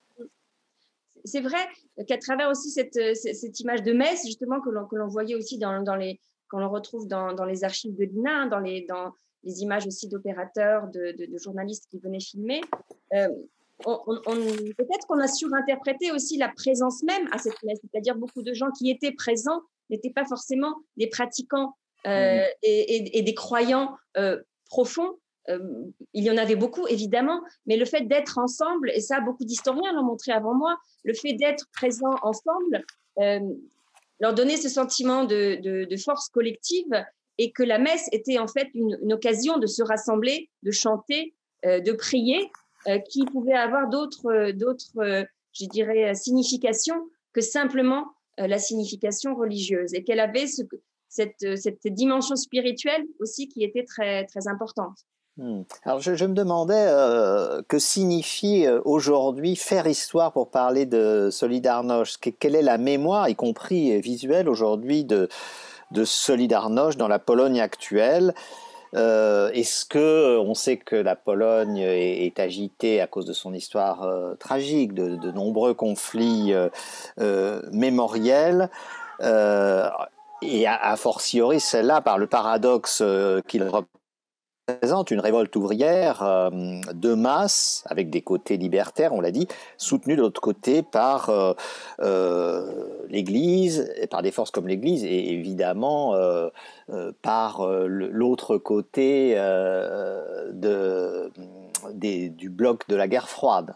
C'est vrai qu'à travers aussi cette, cette image de Metz, justement, que l'on, que l'on voyait aussi dans, dans les, qu'on l'on retrouve dans, dans les archives de l'I N A, dans les, dans les images aussi d'opérateurs, de, de, de journalistes qui venaient filmer, euh, on, on, peut-être qu'on a surinterprété aussi la présence même à cette messe, c'est-à-dire beaucoup de gens qui étaient présents n'étaient pas forcément des pratiquants euh, mmh. et, et, et des croyants euh, profonds. Euh, il y en avait beaucoup, évidemment, mais le fait d'être ensemble, et ça, beaucoup d'historiens l'ont montré avant moi, le fait d'être présents ensemble euh, leur donnait ce sentiment de, de, de force collective, et que la messe était en fait une, une occasion de se rassembler, de chanter, euh, de prier, euh, qui pouvait avoir d'autres, d'autres euh, je dirais, significations que simplement euh, la signification religieuse, et qu'elle avait ce, cette, cette dimension spirituelle aussi qui était très, très importante. Hmm. Alors je, je me demandais euh, que signifie euh, aujourd'hui faire histoire pour parler de Solidarność. Quelle est la mémoire, y compris visuelle aujourd'hui, de, de Solidarność dans la Pologne actuelle? Euh, est-ce que on sait que la Pologne est, est agitée à cause de son histoire euh, tragique, de, de nombreux conflits euh, euh, mémoriels, euh, et a, a fortiori celle-là par le paradoxe euh, qu'il représente, présente une révolte ouvrière euh, de masse, avec des côtés libertaires, on l'a dit, soutenue de l'autre côté par euh, euh, l'Église, et par des forces comme l'Église, et évidemment euh, euh, par euh, l'autre côté euh, de, des, du bloc de la guerre froide.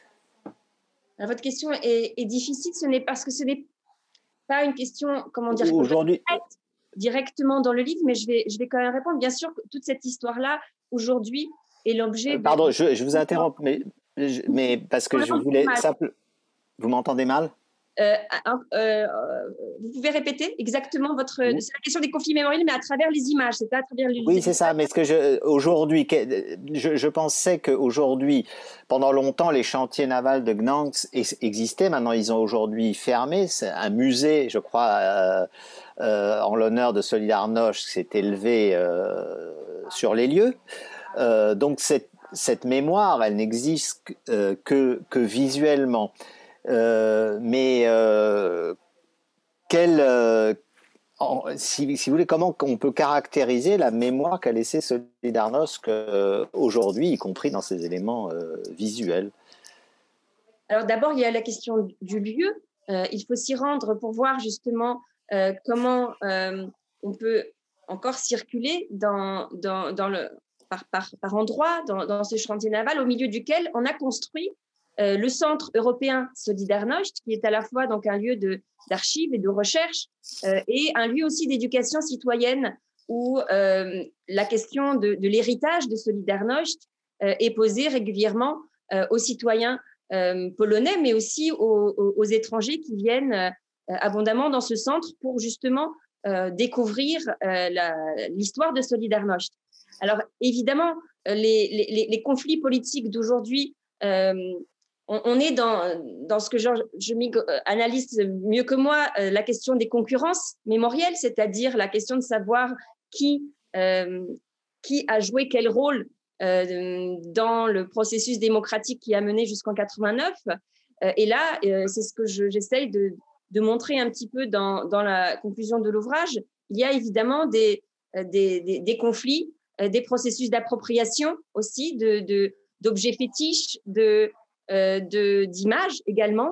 Alors, votre question est, est difficile, ce n'est parce que ce n'est pas une question, comment dire, aujourd'hui directement dans le livre, mais je vais, je vais quand même répondre. Bien sûr, toute cette histoire-là, aujourd'hui, est l'objet... De... Pardon, je, je vous interromps, mais, mais parce que je voulais... Simple... Vous m'entendez mal ? euh, euh, Vous pouvez répéter exactement votre... Oui. C'est la question des conflits mémoriels, mais à travers les images, c'est pas à travers les... Oui, c'est ça, mais ce que je... Aujourd'hui, je, je pensais qu'aujourd'hui, pendant longtemps, les chantiers navals de Gdansk existaient. Maintenant, ils ont aujourd'hui fermé. C'est un musée, je crois... Euh, Euh, en l'honneur de Solidarność, s'est élevé euh, sur les lieux. Euh, donc, c'est, cette mémoire, elle n'existe euh, que, que visuellement. Euh, mais euh, quelle, euh, en, si, si vous voulez, comment on peut caractériser la mémoire qu'a laissée Solidarnosc euh, aujourd'hui, y compris dans ses éléments euh, visuels? Alors d'abord, il y a la question du lieu. Euh, il faut s'y rendre pour voir justement euh, comment euh, on peut encore circuler dans, dans, dans le, par, par, par endroits dans, dans ce chantier naval au milieu duquel on a construit euh, le Centre européen Solidarnosc, qui est à la fois donc un lieu de, d'archives et de recherche euh, et un lieu aussi d'éducation citoyenne où euh, la question de, de l'héritage de Solidarnosc euh, est posée régulièrement euh, aux citoyens Euh, polonais, mais aussi aux, aux, aux étrangers qui viennent euh, abondamment dans ce centre pour justement euh, découvrir euh, la, l'histoire de Solidarnosc. Alors évidemment, les, les, les conflits politiques d'aujourd'hui, euh, on, on est dans, dans ce que je, je analyse mieux que moi, euh, la question des concurrences mémorielles, c'est-à-dire la question de savoir qui, euh, qui a joué quel rôle Euh, dans le processus démocratique qui a mené jusqu'en quatre-vingt-neuf. Euh, et là, euh, c'est ce que je, j'essaye de, de montrer un petit peu dans, dans la conclusion de l'ouvrage. Il y a évidemment des, des, des, des conflits, euh, des processus d'appropriation aussi, de, de, d'objets fétiches, de, euh, de, d'images également,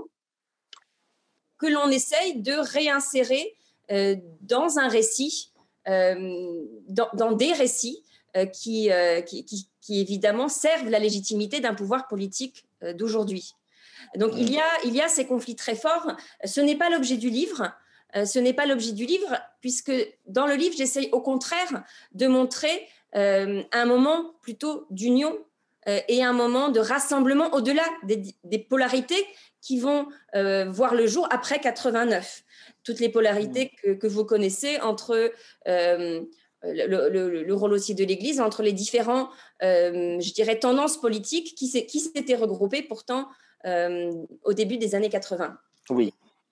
que l'on essaye de réinsérer euh, dans un récit, euh, dans, dans des récits euh, qui, euh, qui, qui qui évidemment servent la légitimité d'un pouvoir politique d'aujourd'hui. Donc il y a, il y a ces conflits très forts. Ce n'est pas l'objet du livre, ce n'est pas l'objet du livre, puisque dans le livre, j'essaye au contraire de montrer euh, un moment plutôt d'union euh, et un moment de rassemblement au-delà des, des polarités qui vont euh, voir le jour après quatre-vingt-neuf. Toutes les polarités que, que vous connaissez entre... Euh, Le, le, le rôle aussi de l'Église entre les différents, euh, je dirais, tendances politiques qui, qui s'étaient regroupées pourtant euh, au début des années quatre-vingts. Oui.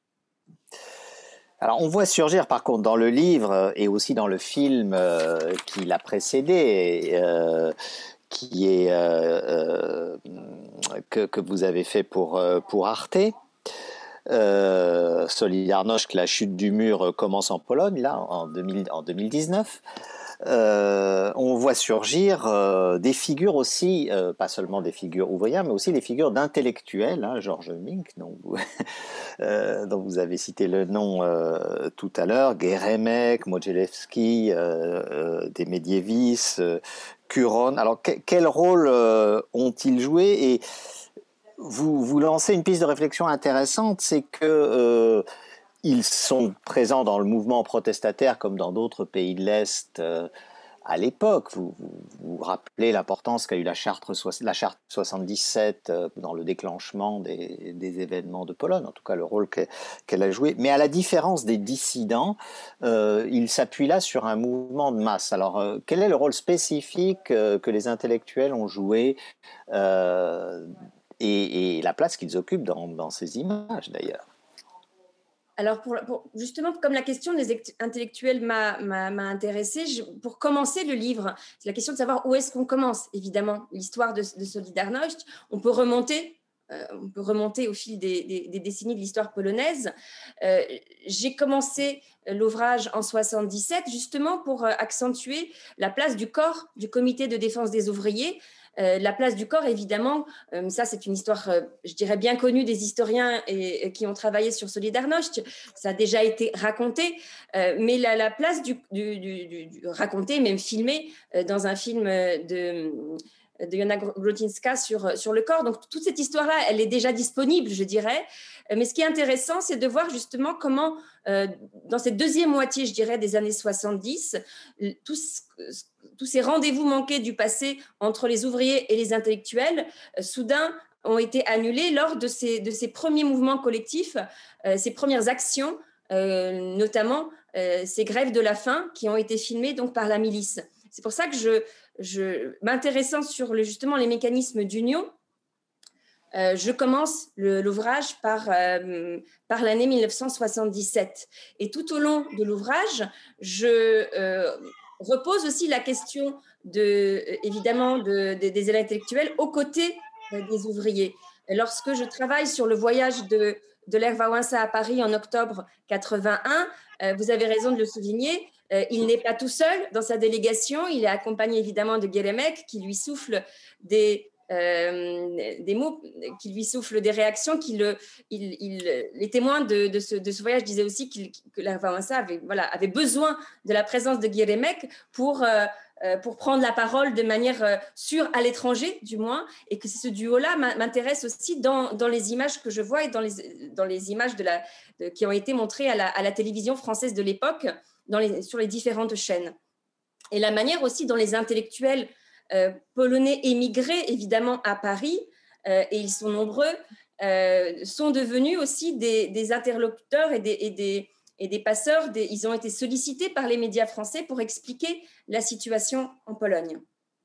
Alors, on voit surgir, par contre, dans le livre et aussi dans le film euh, qui l'a précédé, euh, qui est euh, euh, que, que vous avez fait pour, pour Arte, Euh, Solidarnosc, la chute du mur commence en Pologne, là, en, deux mille, en deux mille dix-neuf. Euh, on voit surgir euh, des figures aussi, euh, pas seulement des figures ouvrières, mais aussi des figures d'intellectuels, hein, Georges Mink, dont vous, euh, dont vous avez cité le nom euh, tout à l'heure, Geremek, Modzelewski, euh, euh, des médiévistes, euh, Curon. Alors, que, quel rôle euh, ont-ils joué? Et Vous, vous lancez une piste de réflexion intéressante, c'est que euh, ils sont présents dans le mouvement protestataire comme dans d'autres pays de l'Est euh, à l'époque. Vous, vous, vous rappelez l'importance qu'a eu la charte, la charte soixante-dix-sept euh, dans le déclenchement des, des événements de Pologne, en tout cas le rôle qu'elle, qu'elle a joué. Mais à la différence des dissidents, euh, il s'appuie là sur un mouvement de masse. Alors, euh, quel est le rôle spécifique euh, que les intellectuels ont joué euh, Et, et la place qu'ils occupent dans, dans ces images, d'ailleurs? Alors, pour, pour, justement, comme la question des intellectuels m'a, m'a, m'a intéressée, je, pour commencer le livre, c'est la question de savoir où est-ce qu'on commence, évidemment, l'histoire de, de Solidarnosc. On peut remonter, euh, on peut remonter au fil des, des, des décennies de l'histoire polonaise. Euh, j'ai commencé l'ouvrage en soixante-dix-sept, justement, pour accentuer la place du corps du Comité de défense des ouvriers. Euh, la place du corps, évidemment, euh, ça c'est une histoire, euh, je dirais, bien connue des historiens et, et qui ont travaillé sur Solidarnosc. Ça a déjà été raconté, euh, mais la, la place du, du, du, du raconté, même filmé, euh, dans un film de, de Jana Grotinska sur, sur le corps. Donc toute cette histoire-là, elle est déjà disponible, je dirais. Mais ce qui est intéressant, c'est de voir justement comment, euh, dans cette deuxième moitié, je dirais, des années soixante-dix, tout ce, tous ces rendez-vous manqués du passé entre les ouvriers et les intellectuels, euh, soudain, ont été annulés lors de ces, de ces premiers mouvements collectifs, euh, ces premières actions, euh, notamment euh, ces grèves de la faim qui ont été filmées donc, par la milice. C'est pour ça que, je, je, m'intéressant sur le, justement les mécanismes d'union, Euh, je commence le, l'ouvrage par, euh, par l'année mille neuf cent soixante-dix-sept. Et tout au long de l'ouvrage, je, euh, repose aussi la question, de, évidemment, de, de, des intellectuels aux côtés des ouvriers. Lorsque je travaille sur le voyage de, de Lech Wałęsa à Paris en octobre quatre-vingt-un, euh, vous avez raison de le souligner, euh, il n'est pas tout seul dans sa délégation, il est accompagné évidemment de Guélémec qui lui souffle des, euh, des mots, qui lui souffle des réactions. Qui le, il, il, les témoins de, de, ce, de ce voyage disaient aussi qu'il, que Lech Wałęsa avait, voilà, avait besoin de la présence de Guélémec pour... Euh, pour prendre la parole de manière sûre à l'étranger, du moins, et que ce duo-là m'intéresse aussi dans, dans les images que je vois et dans les, dans les images de la, de, qui ont été montrées à la, à la télévision française de l'époque, dans les, sur les différentes chaînes. Et la manière aussi dont les intellectuels euh, polonais émigrés, évidemment, à Paris, euh, et ils sont nombreux, euh, sont devenus aussi des, des interlocuteurs et des... Et des et des passeurs, des, ils ont été sollicités par les médias français pour expliquer la situation en Pologne.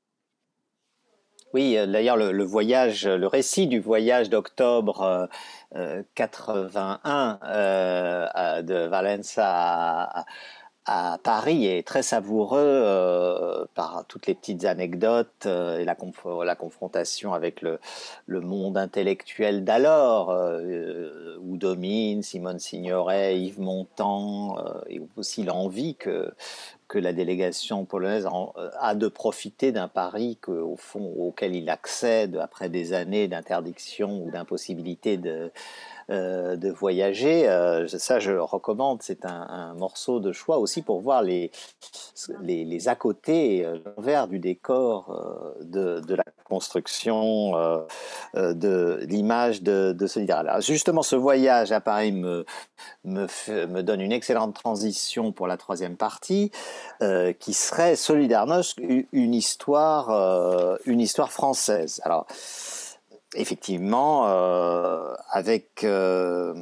Oui, d'ailleurs, le, le voyage, le récit du voyage d'octobre euh, quatre-vingt-un euh, de Wałęsa à, à Paris est très savoureux euh, par toutes les petites anecdotes euh, et la, conf- la confrontation avec le, le monde intellectuel d'alors, euh, où domine Simone Signoret, Yves Montand, euh, et aussi l'envie que, que la délégation polonaise a de profiter d'un Paris que, au fond, auquel il accède après des années d'interdiction ou d'impossibilité de Euh, de voyager. Euh, ça, je le recommande. C'est un, un morceau de choix aussi pour voir les, les, les à côté, l'envers du décor euh, de, de la construction euh, de l'image de, de Solidarność. Alors justement, ce voyage à Paris me, me, fait, me donne une excellente transition pour la troisième partie, euh, qui serait Solidarność, une histoire, euh, une histoire française. Alors, effectivement, euh, avec euh,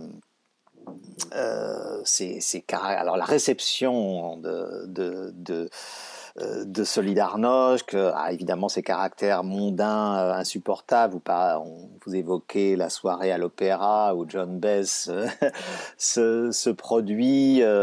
euh, ces, ces alors la réception de, de, de, de Solidarność a évidemment ces caractères mondains euh, insupportables. Vous, pas, on, vous évoquez la soirée à l'opéra où John Bess euh, se, se produit, euh,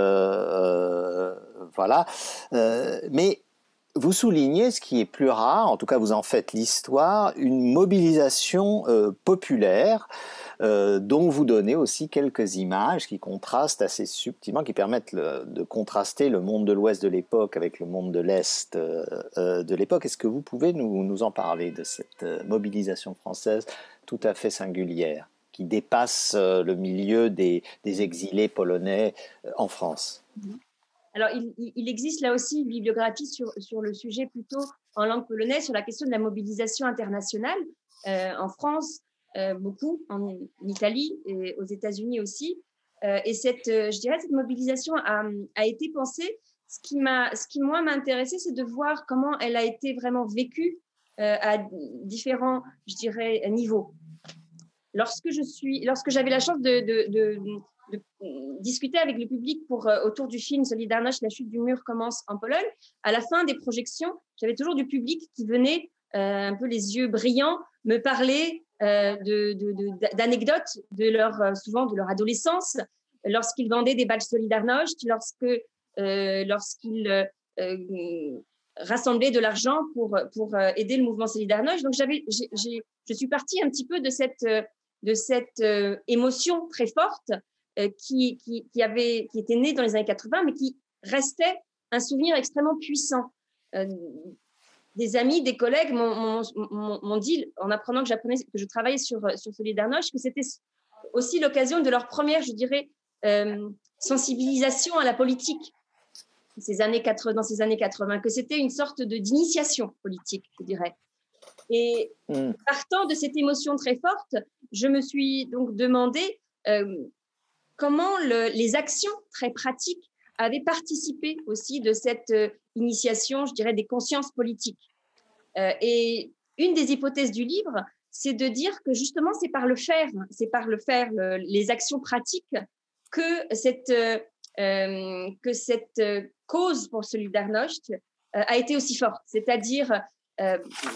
euh, voilà. Euh, mais vous soulignez ce qui est plus rare, en tout cas vous en faites l'histoire, une mobilisation euh, populaire euh, dont vous donnez aussi quelques images qui contrastent assez subtilement, qui permettent le, de contraster le monde de l'Ouest de l'époque avec le monde de l'Est euh, euh, de l'époque. Est-ce que vous pouvez nous, nous en parler de cette euh, mobilisation française tout à fait singulière, qui dépasse euh, le milieu des, des exilés polonais euh, en France ? Mmh. Alors, il, il existe là aussi une bibliographie sur, sur le sujet plutôt en langue polonaise, sur la question de la mobilisation internationale, euh, en France, euh, beaucoup, en, en Italie et aux États-Unis aussi. Euh, et cette, euh, je dirais, cette mobilisation a, a été pensée. Ce qui, m'a, ce qui, moi, m'a intéressé, c'est de voir comment elle a été vraiment vécue euh, à différents, je dirais, niveaux. Lorsque, je suis, lorsque j'avais la chance de... de, de de discuter avec le public pour, euh, autour du film Solidarność, la chute du mur commence en Pologne. À la fin des projections, j'avais toujours du public qui venait, euh, un peu les yeux brillants, me parler euh, de, de, de, d'anecdotes, de leur, euh, souvent de leur adolescence, lorsqu'ils vendaient des badges Solidarność, lorsque, euh, lorsqu'ils euh, rassemblaient de l'argent pour, pour euh, aider le mouvement Solidarność. Donc, j'avais, j'ai, j'ai, je suis partie un petit peu de cette, de cette euh, émotion très forte Qui, qui, qui, avait, qui était né dans les années quatre-vingts, mais qui restait un souvenir extrêmement puissant. Euh, des amis, des collègues m'ont, m'ont, m'ont dit, en apprenant que, j'apprenais, que je travaillais sur, sur Solidarność, que c'était aussi l'occasion de leur première, je dirais, euh, sensibilisation à la politique ces années quatre-vingts, dans ces années quatre-vingts, que c'était une sorte de, d'initiation politique, je dirais. Et mmh. partant de cette émotion très forte, je me suis donc demandé euh, comment le, les actions très pratiques avaient participé aussi de cette euh, initiation, je dirais, des consciences politiques. Euh, et une des hypothèses du livre, c'est de dire que justement, c'est par le faire, c'est par le faire, le, les actions pratiques, que cette, euh, que cette cause pour Solidarność euh, a été aussi forte. C'est-à-dire, euh,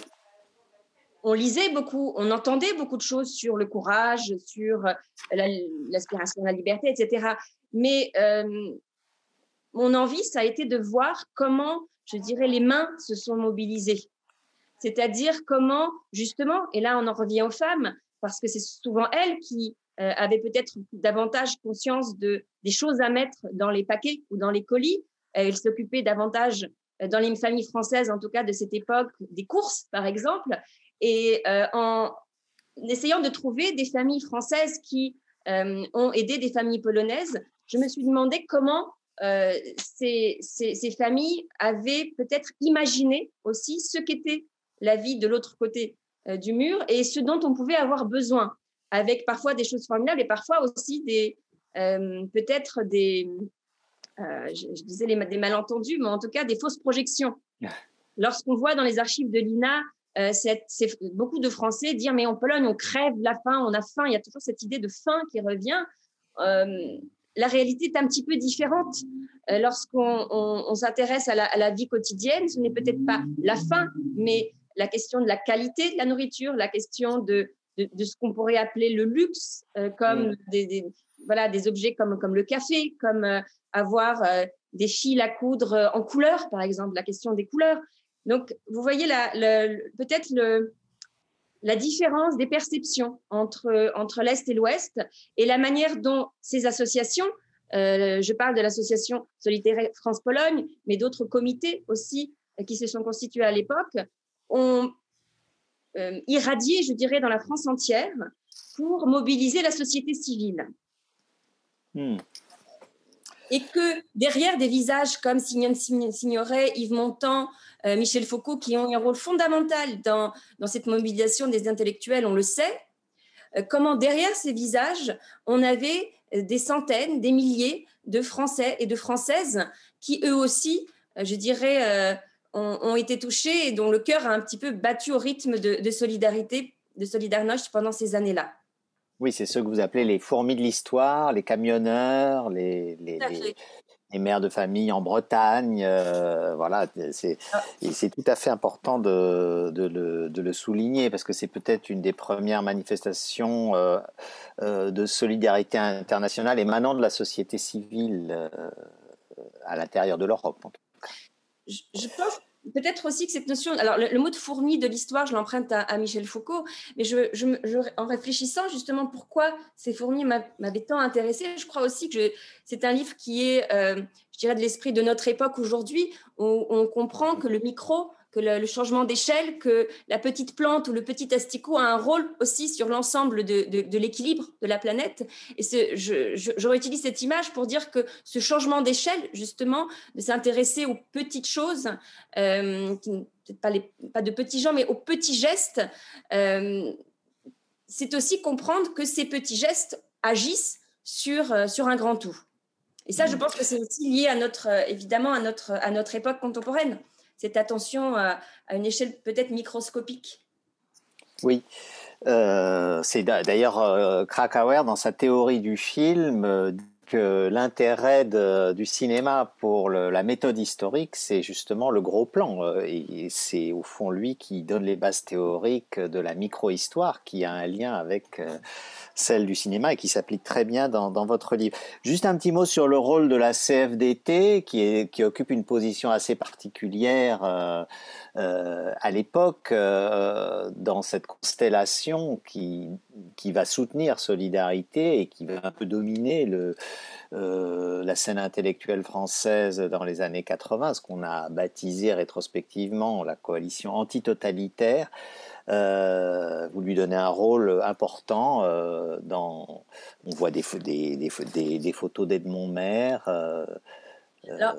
on lisait beaucoup, on entendait beaucoup de choses sur le courage, sur la, l'aspiration à la liberté, et cetera. Mais euh, mon envie, ça a été de voir comment je dirais, les mains se sont mobilisées. C'est-à-dire comment, justement, et là on en revient aux femmes, parce que c'est souvent elles qui euh, avaient peut-être davantage conscience de, des choses à mettre dans les paquets ou dans les colis. Euh, elles s'occupaient davantage, euh, dans les familles françaises, en tout cas de cette époque, des courses, par exemple, et euh, en essayant de trouver des familles françaises qui euh, ont aidé des familles polonaises, je me suis demandé comment euh, ces, ces, ces familles avaient peut-être imaginé aussi ce qu'était la vie de l'autre côté euh, du mur et ce dont on pouvait avoir besoin, avec parfois des choses formidables et parfois aussi des, euh, peut-être des, euh, je, je disais les, des malentendus, mais en tout cas des fausses projections. Lorsqu'on voit dans les archives de l'I N A euh, cette, c'est, beaucoup de Français dire mais en Pologne on crève la faim, on a faim, il y a toujours cette idée de faim qui revient. Euh, la réalité est un petit peu différente. Euh, lorsqu'on on, on s'intéresse à la, à la vie quotidienne, ce n'est peut-être pas la faim, mais la question de la qualité de la nourriture, la question de, de, de ce qu'on pourrait appeler le luxe, euh, comme mmh. des, des, voilà, des objets comme, comme le café, comme euh, avoir euh, des fils à coudre en couleur, par exemple, la question des couleurs. Donc, vous voyez la, la, peut-être le, la différence des perceptions entre, entre l'Est et l'Ouest et la manière dont ces associations, euh, je parle de l'association Solidaire France-Pologne, mais d'autres comités aussi euh, qui se sont constitués à l'époque, ont euh, irradié, je dirais, dans la France entière pour mobiliser la société civile. Hmm. Et que derrière des visages comme Signone Signoret, Yves Montand, euh, Michel Foucault, qui ont un rôle fondamental dans, dans cette mobilisation des intellectuels, on le sait, euh, comment derrière ces visages, on avait des centaines, des milliers de Français et de Françaises qui, eux aussi, euh, je dirais, euh, ont, ont été touchés et dont le cœur a un petit peu battu au rythme de, de solidarité, de Solidarność pendant ces années-là. Oui, c'est ceux que vous appelez les fourmis de l'histoire, les camionneurs, les, les, les, les mères de famille en Bretagne. Euh, voilà, c'est, et c'est tout à fait important de, de, le, de le souligner parce que c'est peut-être une des premières manifestations euh, euh, de solidarité internationale émanant de la société civile euh, à l'intérieur de l'Europe. En tout cas. Je, je pense peut-être aussi que cette notion, alors le, le mot de fourmi de l'histoire, je l'emprunte à, à Michel Foucault, mais je, je, je, en réfléchissant justement pourquoi ces fourmis m'avaient tant intéressée, je crois aussi que je, c'est un livre qui est, euh, je dirais, de l'esprit de notre époque aujourd'hui, où on comprend que le micro, que le, le changement d'échelle, que la petite plante ou le petit asticot a un rôle aussi sur l'ensemble de, de, de l'équilibre de la planète. Et ce, je, je, je réutilise cette image pour dire que ce changement d'échelle, justement, de s'intéresser aux petites choses, euh, qui, peut-être pas, les, pas de petits gens, mais aux petits gestes, euh, c'est aussi comprendre que ces petits gestes agissent sur, euh, sur un grand tout. Et ça, je pense que c'est aussi lié à notre, évidemment à notre, à notre époque contemporaine. Cette attention à, à une échelle peut-être microscopique. Oui, euh, c'est d'ailleurs euh, Krakauer, dans sa théorie du film, euh, dit que l'intérêt de, du cinéma pour le, la méthode historique, c'est justement le gros plan. Euh, et c'est au fond lui qui donne les bases théoriques de la micro-histoire, qui a un lien avec euh, celle du cinéma et qui s'applique très bien dans, dans votre livre. Juste un petit mot sur le rôle de la C F D T, qui, est, qui occupe une position assez particulière euh, euh, à l'époque euh, dans cette constellation qui, qui va soutenir Solidarité et qui va un peu dominer le, euh, la scène intellectuelle française dans les années quatre-vingts, ce qu'on a baptisé rétrospectivement la coalition antitotalitaire. Euh, vous lui donnez un rôle important euh, dans, on voit des, des, des, des, des photos d'Edmond Maire euh, Alors,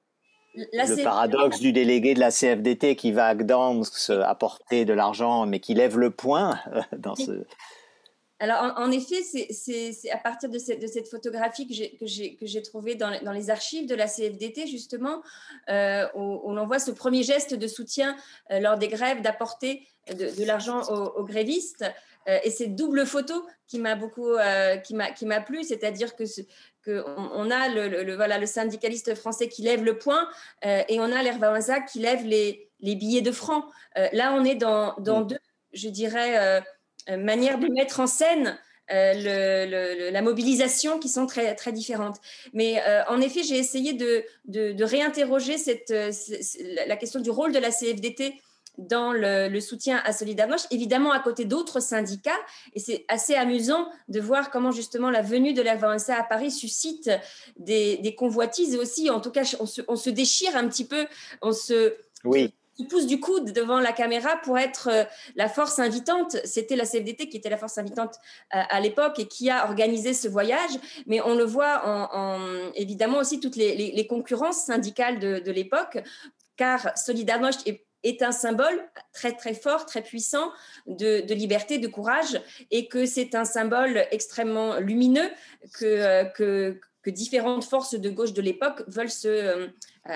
là, le paradoxe du délégué de la C F D T qui va à Gdansk apporter de l'argent mais qui lève le poing dans ce... Alors, en, en effet, c'est à partir de cette, de cette photographie que j'ai trouvée dans, dans les archives de la C F D T, justement, euh, où, où l'on voit ce premier geste de soutien euh, lors des grèves d'apporter de, de l'argent aux, aux grévistes. Euh, et cette double photo qui m'a beaucoup euh, qui m'a qui m'a plu, c'est-à-dire que, ce, que on, on a le, le, le, voilà, le syndicaliste français qui lève le poing euh, et on a l'Hervé Wazak qui lève les, les billets de francs. Euh, là, on est dans, dans deux, je dirais... Euh, manière de mettre en scène euh, le, le, la mobilisation qui sont très, très différentes. Mais euh, en effet, j'ai essayé de, de, de réinterroger cette, la question du rôle de la C F D T dans le, le soutien à Solidarność, évidemment à côté d'autres syndicats. Et c'est assez amusant de voir comment justement la venue de l'R vingt S A à Paris suscite des, des convoitises. Et aussi, en tout cas, on se, on se déchire un petit peu, on se... Oui. qui pousse du coude devant la caméra pour être la force invitante. C'était la C F D T qui était la force invitante à, à l'époque et qui a organisé ce voyage. Mais on le voit en, en évidemment aussi toutes les, les, les concurrences syndicales de, de l'époque, car Solidarność est, est un symbole très très fort, très puissant de, de liberté, de courage, et que c'est un symbole extrêmement lumineux que, que, que différentes forces de gauche de l'époque veulent se, euh,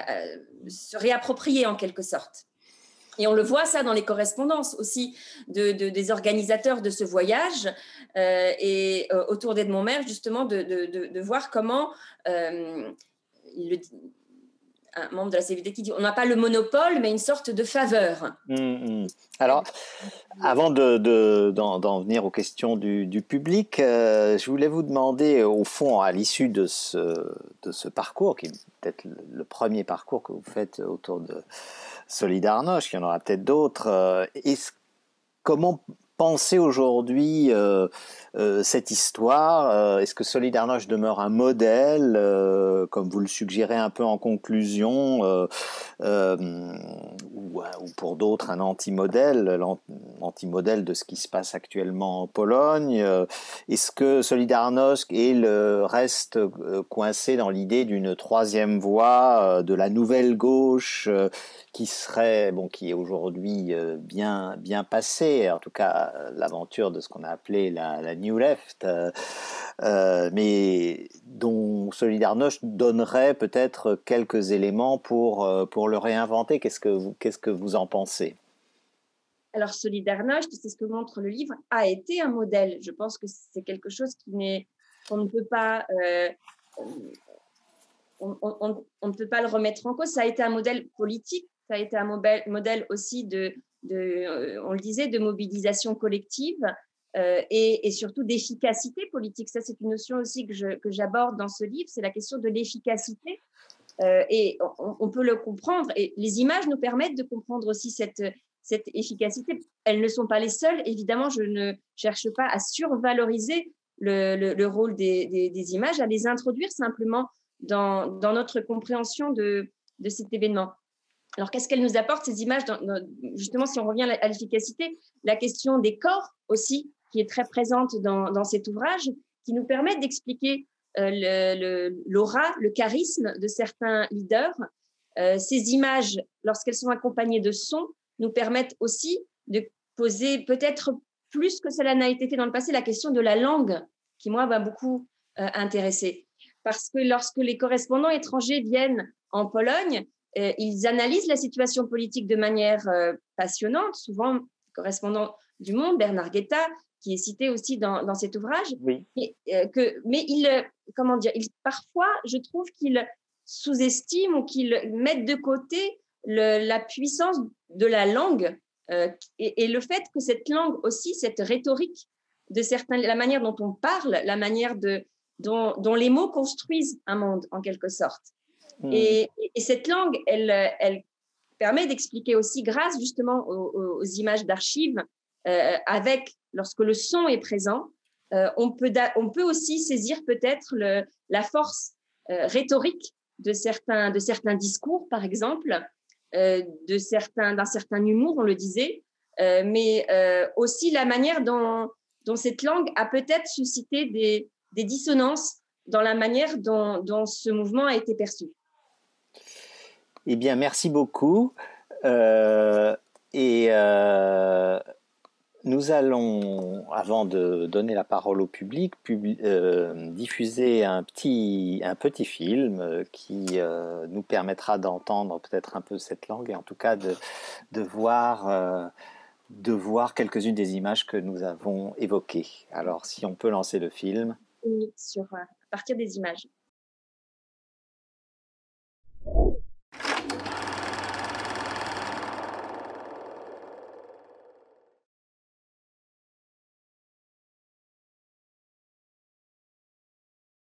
se réapproprier en quelque sorte. Et on le voit ça dans les correspondances aussi de, de, des organisateurs de ce voyage euh, et euh, autour d'Edmond Maire, justement, de, de, de, de voir comment euh, il le, un membre de la C V D qui dit on n'a pas le monopole, mais une sorte de faveur. Mmh, mmh. Alors, avant de, de, d'en, d'en venir aux questions du, du public, euh, je voulais vous demander, au fond, à l'issue de ce, de ce parcours, qui est peut-être le, le premier parcours que vous faites autour de Solidarność, il y en aura peut-être d'autres, euh, est-ce, comment penser aujourd'hui euh, euh, cette histoire? euh, Est-ce que Solidarność demeure un modèle, euh, comme vous le suggérez un peu en conclusion, euh, euh, ou, ou pour d'autres un anti-modèle, l'anti-modèle de ce qui se passe actuellement en Pologne? Est-ce que Solidarność et le reste coincé dans l'idée d'une troisième voie, de la nouvelle gauche, qui serait, bon, qui est aujourd'hui bien, bien passée, en tout cas l'aventure de ce qu'on a appelé la, la New Left, euh, euh, mais dont Solidarność donnerait peut-être quelques éléments pour, pour le réinventer. Qu'est-ce que vous, qu'est-ce que vous en pensez? Alors, Solidarność, c'est ce que montre le livre, a été un modèle. Je pense que c'est quelque chose qui n'est, qu'on ne peut pas... Euh, on, on, on ne peut pas le remettre en cause. Ça a été un modèle politique, ça a été un modèle, modèle aussi de, de, on le disait, de mobilisation collective euh, et, et surtout d'efficacité politique. Ça, c'est une notion aussi que, je, que j'aborde dans ce livre, c'est la question de l'efficacité. Euh, et on, on peut le comprendre. Et les images nous permettent de comprendre aussi cette, cette efficacité. Elles ne sont pas les seules. Évidemment, je ne cherche pas à survaloriser le, le, le rôle des, des, des images, à les introduire simplement dans, dans notre compréhension de, de cet événement. Alors, qu'est-ce qu'elles nous apportent, ces images dans, dans, justement, si on revient à l'efficacité, la question des corps aussi, qui est très présente dans, dans cet ouvrage, qui nous permet d'expliquer euh, le, le, l'aura, le charisme de certains leaders. Euh, ces images, lorsqu'elles sont accompagnées de sons, nous permettent aussi de poser peut-être plus que cela n'a été fait dans le passé, la question de la langue, qui, moi, m'a beaucoup euh, intéressée. Parce que lorsque les correspondants étrangers viennent en Pologne, euh, ils analysent la situation politique de manière euh, passionnante. Souvent, les correspondants du Monde, Bernard Guetta, qui est cité aussi dans, dans cet ouvrage. Oui. Et, euh, que, mais il, comment dire, il, parfois, je trouve qu'ils sous-estiment ou qu'ils mettent de côté le, la puissance de la langue euh, et, et le fait que cette langue aussi, cette rhétorique, de certains, la manière dont on parle, la manière de, dont, dont les mots construisent un monde, en quelque sorte. Mmh. Et, et cette langue, elle, elle permet d'expliquer aussi, grâce justement aux, aux images d'archives, euh, avec, lorsque le son est présent, euh, on, peut da- on peut aussi saisir peut-être le, la force euh, rhétorique de certains, de certains discours, par exemple, euh, de certains, d'un certain humour, on le disait, euh, mais euh, aussi la manière dont, dont cette langue a peut-être suscité des, des dissonances dans la manière dont, dont ce mouvement a été perçu. Eh bien, merci beaucoup. Euh, et euh, nous allons, avant de donner la parole au public, pub- euh, diffuser un petit, un petit film qui euh, nous permettra d'entendre peut-être un peu cette langue et en tout cas de, de voir, euh, de voir quelques-unes des images que nous avons évoquées. Alors, si on peut lancer le film. Oui, sur, à partir des images.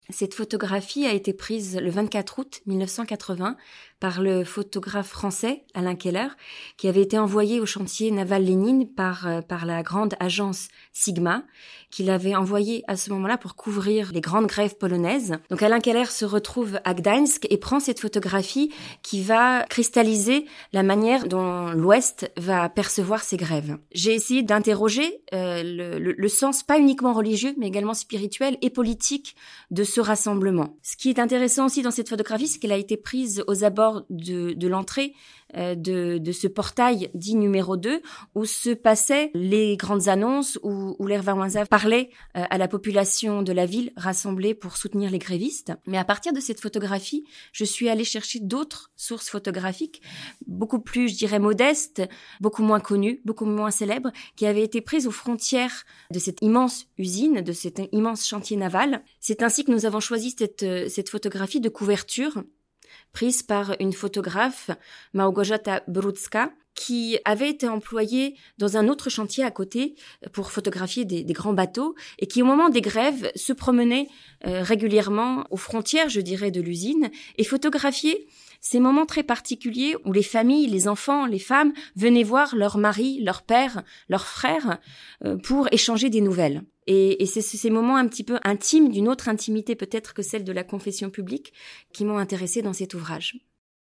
Cette photographie a été prise le vingt-quatre août mille neuf cent quatre-vingts par le photographe français Alain Keller, qui avait été envoyé au chantier naval Lénine par, euh, par la grande agence Sigma, qu'il avait envoyé à ce moment-là pour couvrir les grandes grèves polonaises. Donc Alain Keller se retrouve à Gdańsk et prend cette photographie qui va cristalliser la manière dont l'Ouest va percevoir ces grèves. J'ai essayé d'interroger euh, le, le, le sens pas uniquement religieux, mais également spirituel et politique de ce rassemblement. Ce qui est intéressant aussi dans cette photographie, c'est qu'elle a été prise aux abords de, de l'entrée euh, de, de ce portail dit numéro deux, où se passaient les grandes annonces, où, où l'Herwaza parlait euh, à la population de la ville rassemblée pour soutenir les grévistes. Mais à partir de cette photographie, je suis allée chercher d'autres sources photographiques, beaucoup plus, je dirais, modestes, beaucoup moins connues, beaucoup moins célèbres, qui avaient été prises aux frontières de cette immense usine, de cet immense chantier naval. C'est ainsi que nous avons choisi cette, cette photographie de couverture, prise par une photographe, Małgorzata Brudzka, qui avait été employée dans un autre chantier à côté pour photographier des, des grands bateaux et qui, au moment des grèves, se promenait euh, régulièrement aux frontières, je dirais, de l'usine et photographiait ces moments très particuliers où les familles, les enfants, les femmes venaient voir leur mari, leur père, leurs frères euh, pour échanger des nouvelles. Et, et c'est ces moments un petit peu intimes, d'une autre intimité peut-être que celle de la confession publique, qui m'ont intéressée dans cet ouvrage.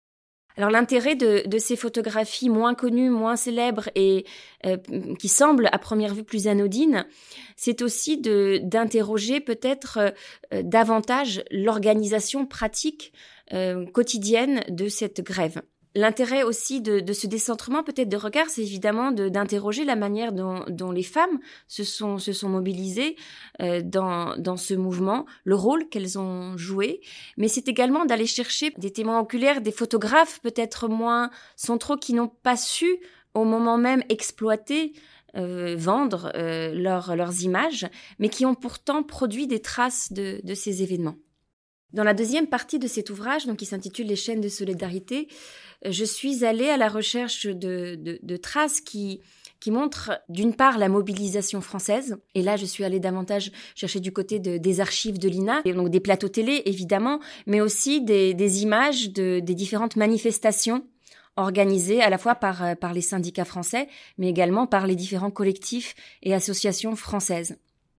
Alors l'intérêt de, de ces photographies moins connues, moins célèbres et euh, qui semblent à première vue plus anodines, c'est aussi de, d'interroger peut-être euh, davantage l'organisation pratique euh, quotidienne de cette grève. L'intérêt aussi de, de ce décentrement peut-être de regard, c'est évidemment de, d'interroger la manière dont, dont les femmes se sont, se sont mobilisées euh, dans, dans ce mouvement, le rôle qu'elles ont joué, mais c'est également d'aller chercher des témoins oculaires, des photographes peut-être moins centraux qui n'ont pas su au moment même exploiter, euh, vendre euh, leur, leurs images, mais qui ont pourtant produit des traces de, de ces événements. Dans la deuxième partie de cet ouvrage, donc qui s'intitule « Les chaînes de solidarité », je suis allée à la recherche de, de, de traces qui, qui montrent d'une part la mobilisation française. Et là, je suis allée davantage chercher du côté de, des archives de l'I N A, et donc des plateaux télé évidemment, mais aussi des, des images de, des différentes manifestations organisées à la fois par, par les syndicats français, mais également par les différents collectifs et associations françaises.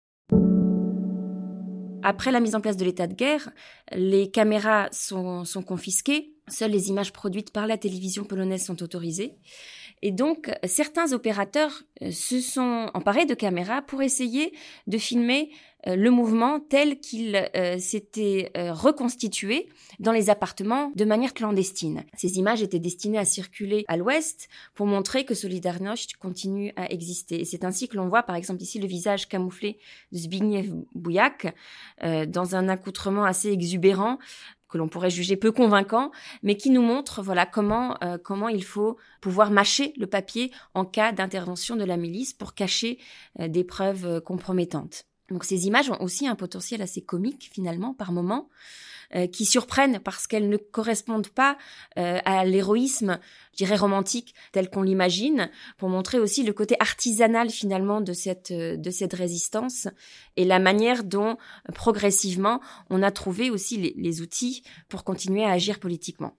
Après la mise en place de l'état de guerre, les caméras sont, sont confisquées. Seules les images produites par la télévision polonaise sont autorisées. Et donc, certains opérateurs se sont emparés de caméras pour essayer de filmer le mouvement tel qu'il euh, s'était euh, reconstitué dans les appartements de manière clandestine. Ces images étaient destinées à circuler à l'ouest pour montrer que Solidarność continue à exister. Et c'est ainsi que l'on voit, par exemple, ici le visage camouflé de Zbigniew Bujak euh, dans un accoutrement assez exubérant, que l'on pourrait juger peu convaincant, mais qui nous montre voilà comment euh, comment il faut pouvoir mâcher le papier en cas d'intervention de la milice pour cacher euh, des preuves euh, compromettantes. Donc ces images ont aussi un potentiel assez comique finalement par moments, euh, qui surprennent parce qu'elles ne correspondent pas euh, à l'héroïsme, je dirais romantique tel qu'on l'imagine, pour montrer aussi le côté artisanal finalement de cette de cette résistance et la manière dont progressivement on a trouvé aussi les, les outils pour continuer à agir politiquement.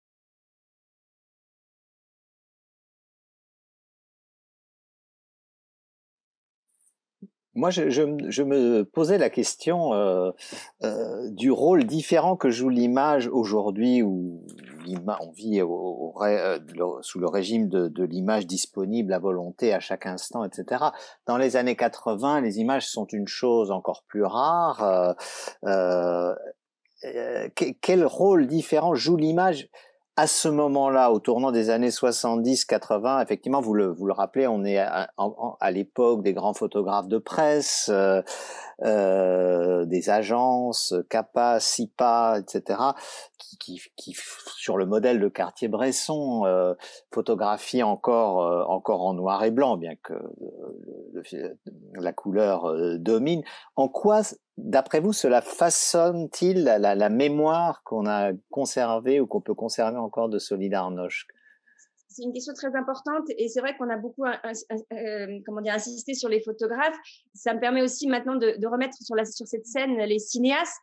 Moi, je, je, je me posais la question euh, euh, du rôle différent que joue l'image aujourd'hui, où on vit au, au, au, sous le régime de, de l'image disponible à volonté à chaque instant, et cetera. Dans les années quatre-vingts, les images sont une chose encore plus rare. Euh, euh, quel rôle différent joue l'image à ce moment-là, au tournant des années soixante-dix quatre-vingts? Effectivement, vous le, vous le rappelez, on est à, à, à l'époque des grands photographes de presse, euh, euh, des agences, Capa, Sipa, et cetera, qui, qui, qui sur le modèle de Cartier-Bresson, euh, photographient encore, euh, encore en noir et blanc, bien que le, le, la couleur euh, domine. En quoi, d'après vous, cela façonne-t-il la, la, la mémoire qu'on a conservée ou qu'on peut conserver encore de Solidarność? C'est une question très importante et c'est vrai qu'on a beaucoup euh, euh, comment dire, insisté sur les photographes. Ça me permet aussi maintenant de, de remettre sur, la, sur cette scène les cinéastes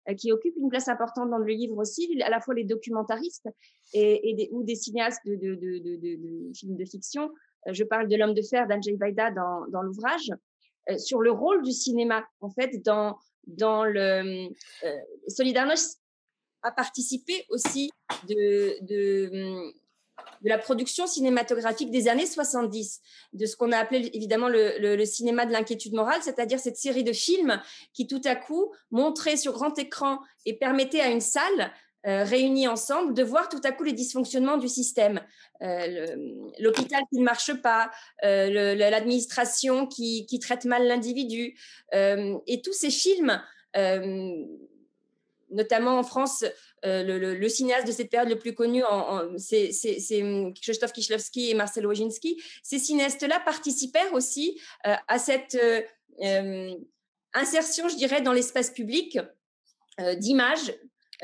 euh, qui occupent une place importante dans le livre aussi, à la fois les documentaristes et, et des, ou des cinéastes de, de, de, de, de, de films de fiction. Euh, je parle de L'Homme de fer d'Andrzej Wajda dans, dans l'ouvrage, euh, sur le rôle du cinéma, en fait, dans, dans le... Euh, Solidarność a participé aussi de... de de la production cinématographique des années soixante-dix, de ce qu'on a appelé évidemment le, le, le cinéma de l'inquiétude morale, c'est-à-dire cette série de films qui tout à coup montraient sur grand écran et permettaient à une salle euh, réunie ensemble de voir tout à coup les dysfonctionnements du système. Euh, l'hôpital qui ne marche pas, euh, le, l'administration qui, qui traite mal l'individu. Euh, et tous ces films, euh, notamment en France, Euh, le, le, le cinéaste de cette période le plus connu, en, en, c'est, c'est, c'est Krzysztof Kieślowski et Marcel Wojcinski. Ces cinéastes-là participèrent aussi euh, à cette euh, euh, insertion, je dirais, dans l'espace public euh, d'images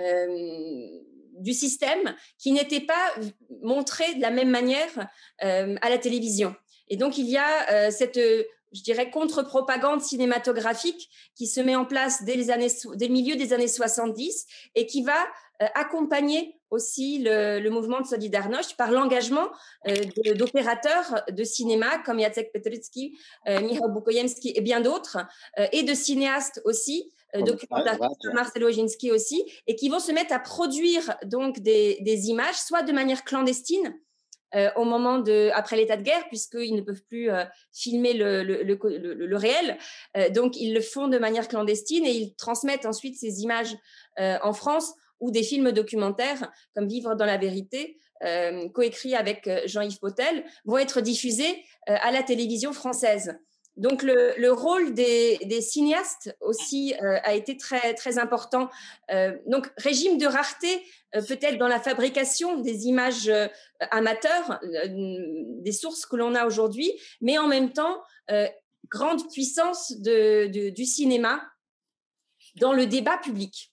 euh, du système qui n'étaient pas montrées de la même manière euh, à la télévision. Et donc, il y a euh, cette... je dirais, contre-propagande cinématographique qui se met en place dès, les années, dès le milieu des années soixante-dix et qui va euh, accompagner aussi le, le mouvement de Solidarność par l'engagement euh, de, d'opérateurs de cinéma comme Jacek Petrycki, euh, Michał Bukojemski et bien d'autres, euh, et de cinéastes aussi, euh, documentaristes, Marcel Wojcinski aussi, et qui vont se mettre à produire donc des, des images, soit de manière clandestine, Euh, au moment de, après l'état de guerre, puisqu'ils ne peuvent plus euh, filmer le, le, le, le, le réel. Euh, donc, ils le font de manière clandestine et ils transmettent ensuite ces images euh, en France ou des films documentaires comme Vivre dans la vérité, euh, coécrit avec Jean-Yves Potel, vont être diffusés euh, à la télévision française. Donc, le, le rôle des, des cinéastes aussi euh, a été très, très important. Euh, donc, régime de rareté, euh, peut-être dans la fabrication des images euh, amateurs, euh, des sources que l'on a aujourd'hui, mais en même temps, euh, grande puissance de, de, du cinéma dans le débat public.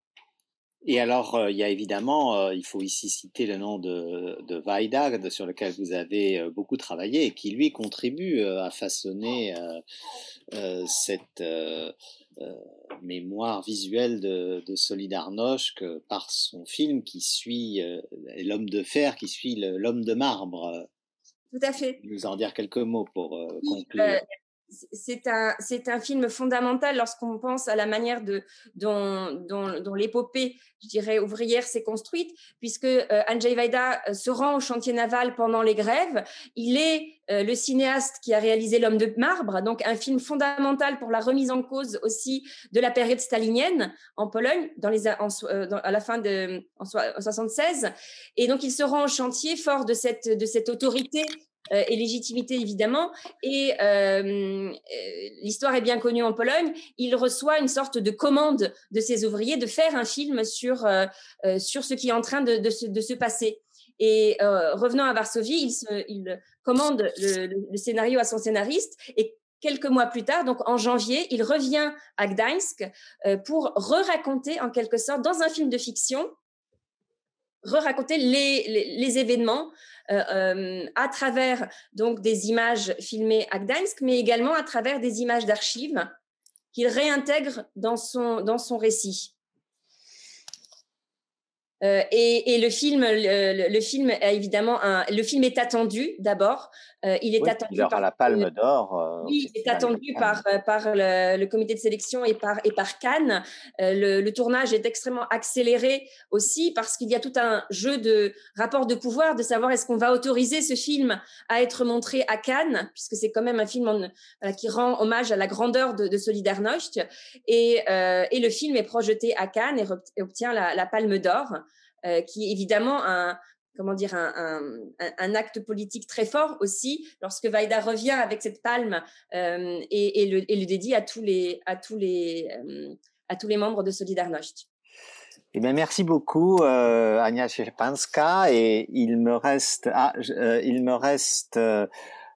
Et alors, euh, il y a évidemment, euh, il faut ici citer le nom de, de Wajda, de, sur lequel vous avez euh, beaucoup travaillé et qui, lui, contribue euh, à façonner euh, euh, cette euh, euh, mémoire visuelle de, de Solidarność par son film qui suit euh, L'Homme de fer, qui suit le, L'Homme de marbre. Tout à fait. Vous nous en dire quelques mots pour euh, oui, conclure. Euh... C'est un, c'est un film fondamental lorsqu'on pense à la manière de, dont, dont, dont l'épopée, je dirais, ouvrière s'est construite, puisque euh, Andrzej Wajda se rend au chantier naval pendant les grèves. Il est euh, le cinéaste qui a réalisé L'Homme de marbre, donc un film fondamental pour la remise en cause aussi de la période stalinienne en Pologne, dans les, en, dans, à la fin de en soixante-seize. Et donc, il se rend au chantier fort de cette, de cette autorité Euh, et légitimité évidemment, et euh, l'histoire est bien connue en Pologne. Il reçoit une sorte de commande de ses ouvriers de faire un film sur, euh, euh, sur ce qui est en train de, de, se, de se passer. Et euh, revenant à Varsovie, il, se, il commande le, le scénario à son scénariste et quelques mois plus tard, donc en janvier, il revient à Gdańsk euh, pour re-raconter en quelque sorte dans un film de fiction, re-raconter les, les, les événements euh, euh, à travers donc des images filmées à Gdańsk, mais également à travers des images d'archives qu'il réintègre dans son, dans son récit. Euh, et, et le film, le, le film a évidemment un, le film est attendu d'abord. Euh, il est oui, attendu il aura par la Palme d'Or. Euh, oui, il est attendu par par le, le comité de sélection et par et par Cannes. Euh, le, le tournage est extrêmement accéléré aussi parce qu'il y a tout un jeu de rapport de pouvoir, de savoir est-ce qu'on va autoriser ce film à être montré à Cannes, puisque c'est quand même un film en, voilà, qui rend hommage à la grandeur de, de Solidarność. Et euh, et le film est projeté à Cannes et obtient la, la Palme d'Or, euh, qui est évidemment un comment dire, un, un, un acte politique très fort aussi, lorsque Wajda revient avec cette palme euh, et, et, le, et le dédie à tous les, à tous les, euh, à tous les membres de Solidarność. Eh bien, merci beaucoup, euh, Ania Szczepańska, et il me reste, ah, euh, il me reste euh,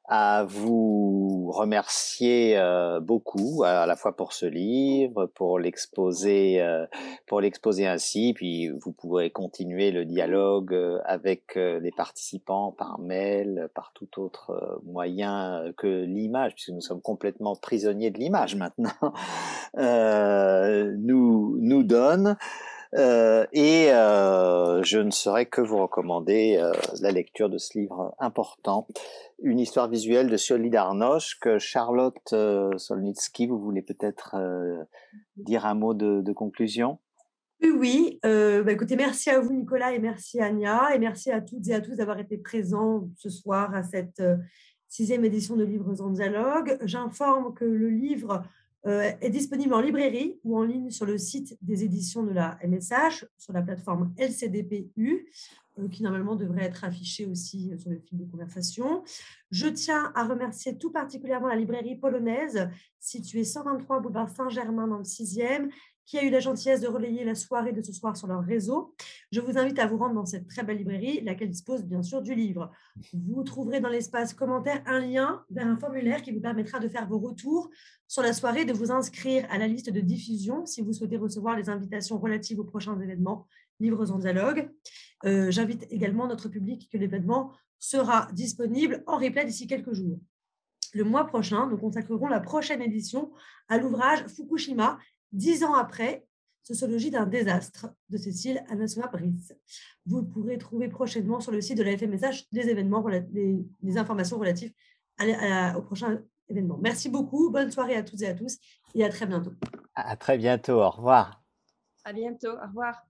à vous remercier euh, beaucoup, à la fois pour ce livre, pour l'exposer, euh, pour l'exposer ainsi, puis vous pourrez continuer le dialogue avec les participants par mail, par tout autre moyen que l'image, puisque nous sommes complètement prisonniers de l'image maintenant, euh, nous, nous donne. Euh, et euh, je ne saurais que vous recommander euh, la lecture de ce livre important, Une histoire visuelle de Solidarność, que Charlotte euh, Solnitsky, vous voulez peut-être euh, dire un mot de, de conclusion? Oui, oui. Euh, bah, écoutez, merci à vous Nicolas et merci Anya, et merci à toutes et à tous d'avoir été présents ce soir à cette euh, sixième édition de Livres en dialogue. J'informe que le livre Euh, est disponible en librairie ou en ligne sur le site des éditions de la M S H, sur la plateforme L C D P U, euh, qui normalement devrait être affichée aussi sur le fil de conversation. Je tiens à remercier tout particulièrement la librairie polonaise, située cent vingt-trois boulevard Saint-Germain dans le sixième, qui a eu la gentillesse de relayer la soirée de ce soir sur leur réseau. Je vous invite à vous rendre dans cette très belle librairie, laquelle dispose bien sûr du livre. Vous trouverez dans l'espace commentaire un lien vers un formulaire qui vous permettra de faire vos retours sur la soirée, de vous inscrire à la liste de diffusion si vous souhaitez recevoir les invitations relatives aux prochains événements Livres en dialogue. Euh, j'invite également notre public que l'événement sera disponible en replay d'ici quelques jours. Le mois prochain, nous consacrerons la prochaine édition à l'ouvrage Fukushima, dix ans après, Sociologie d'un désastre de Cécile Anasova-Brice. Vous pourrez trouver prochainement sur le site de la F M S H des événements, les, les informations relatives à, à, au prochain événement. Merci beaucoup, bonne soirée à toutes et à tous et à très bientôt. À très bientôt, au revoir. À bientôt, au revoir.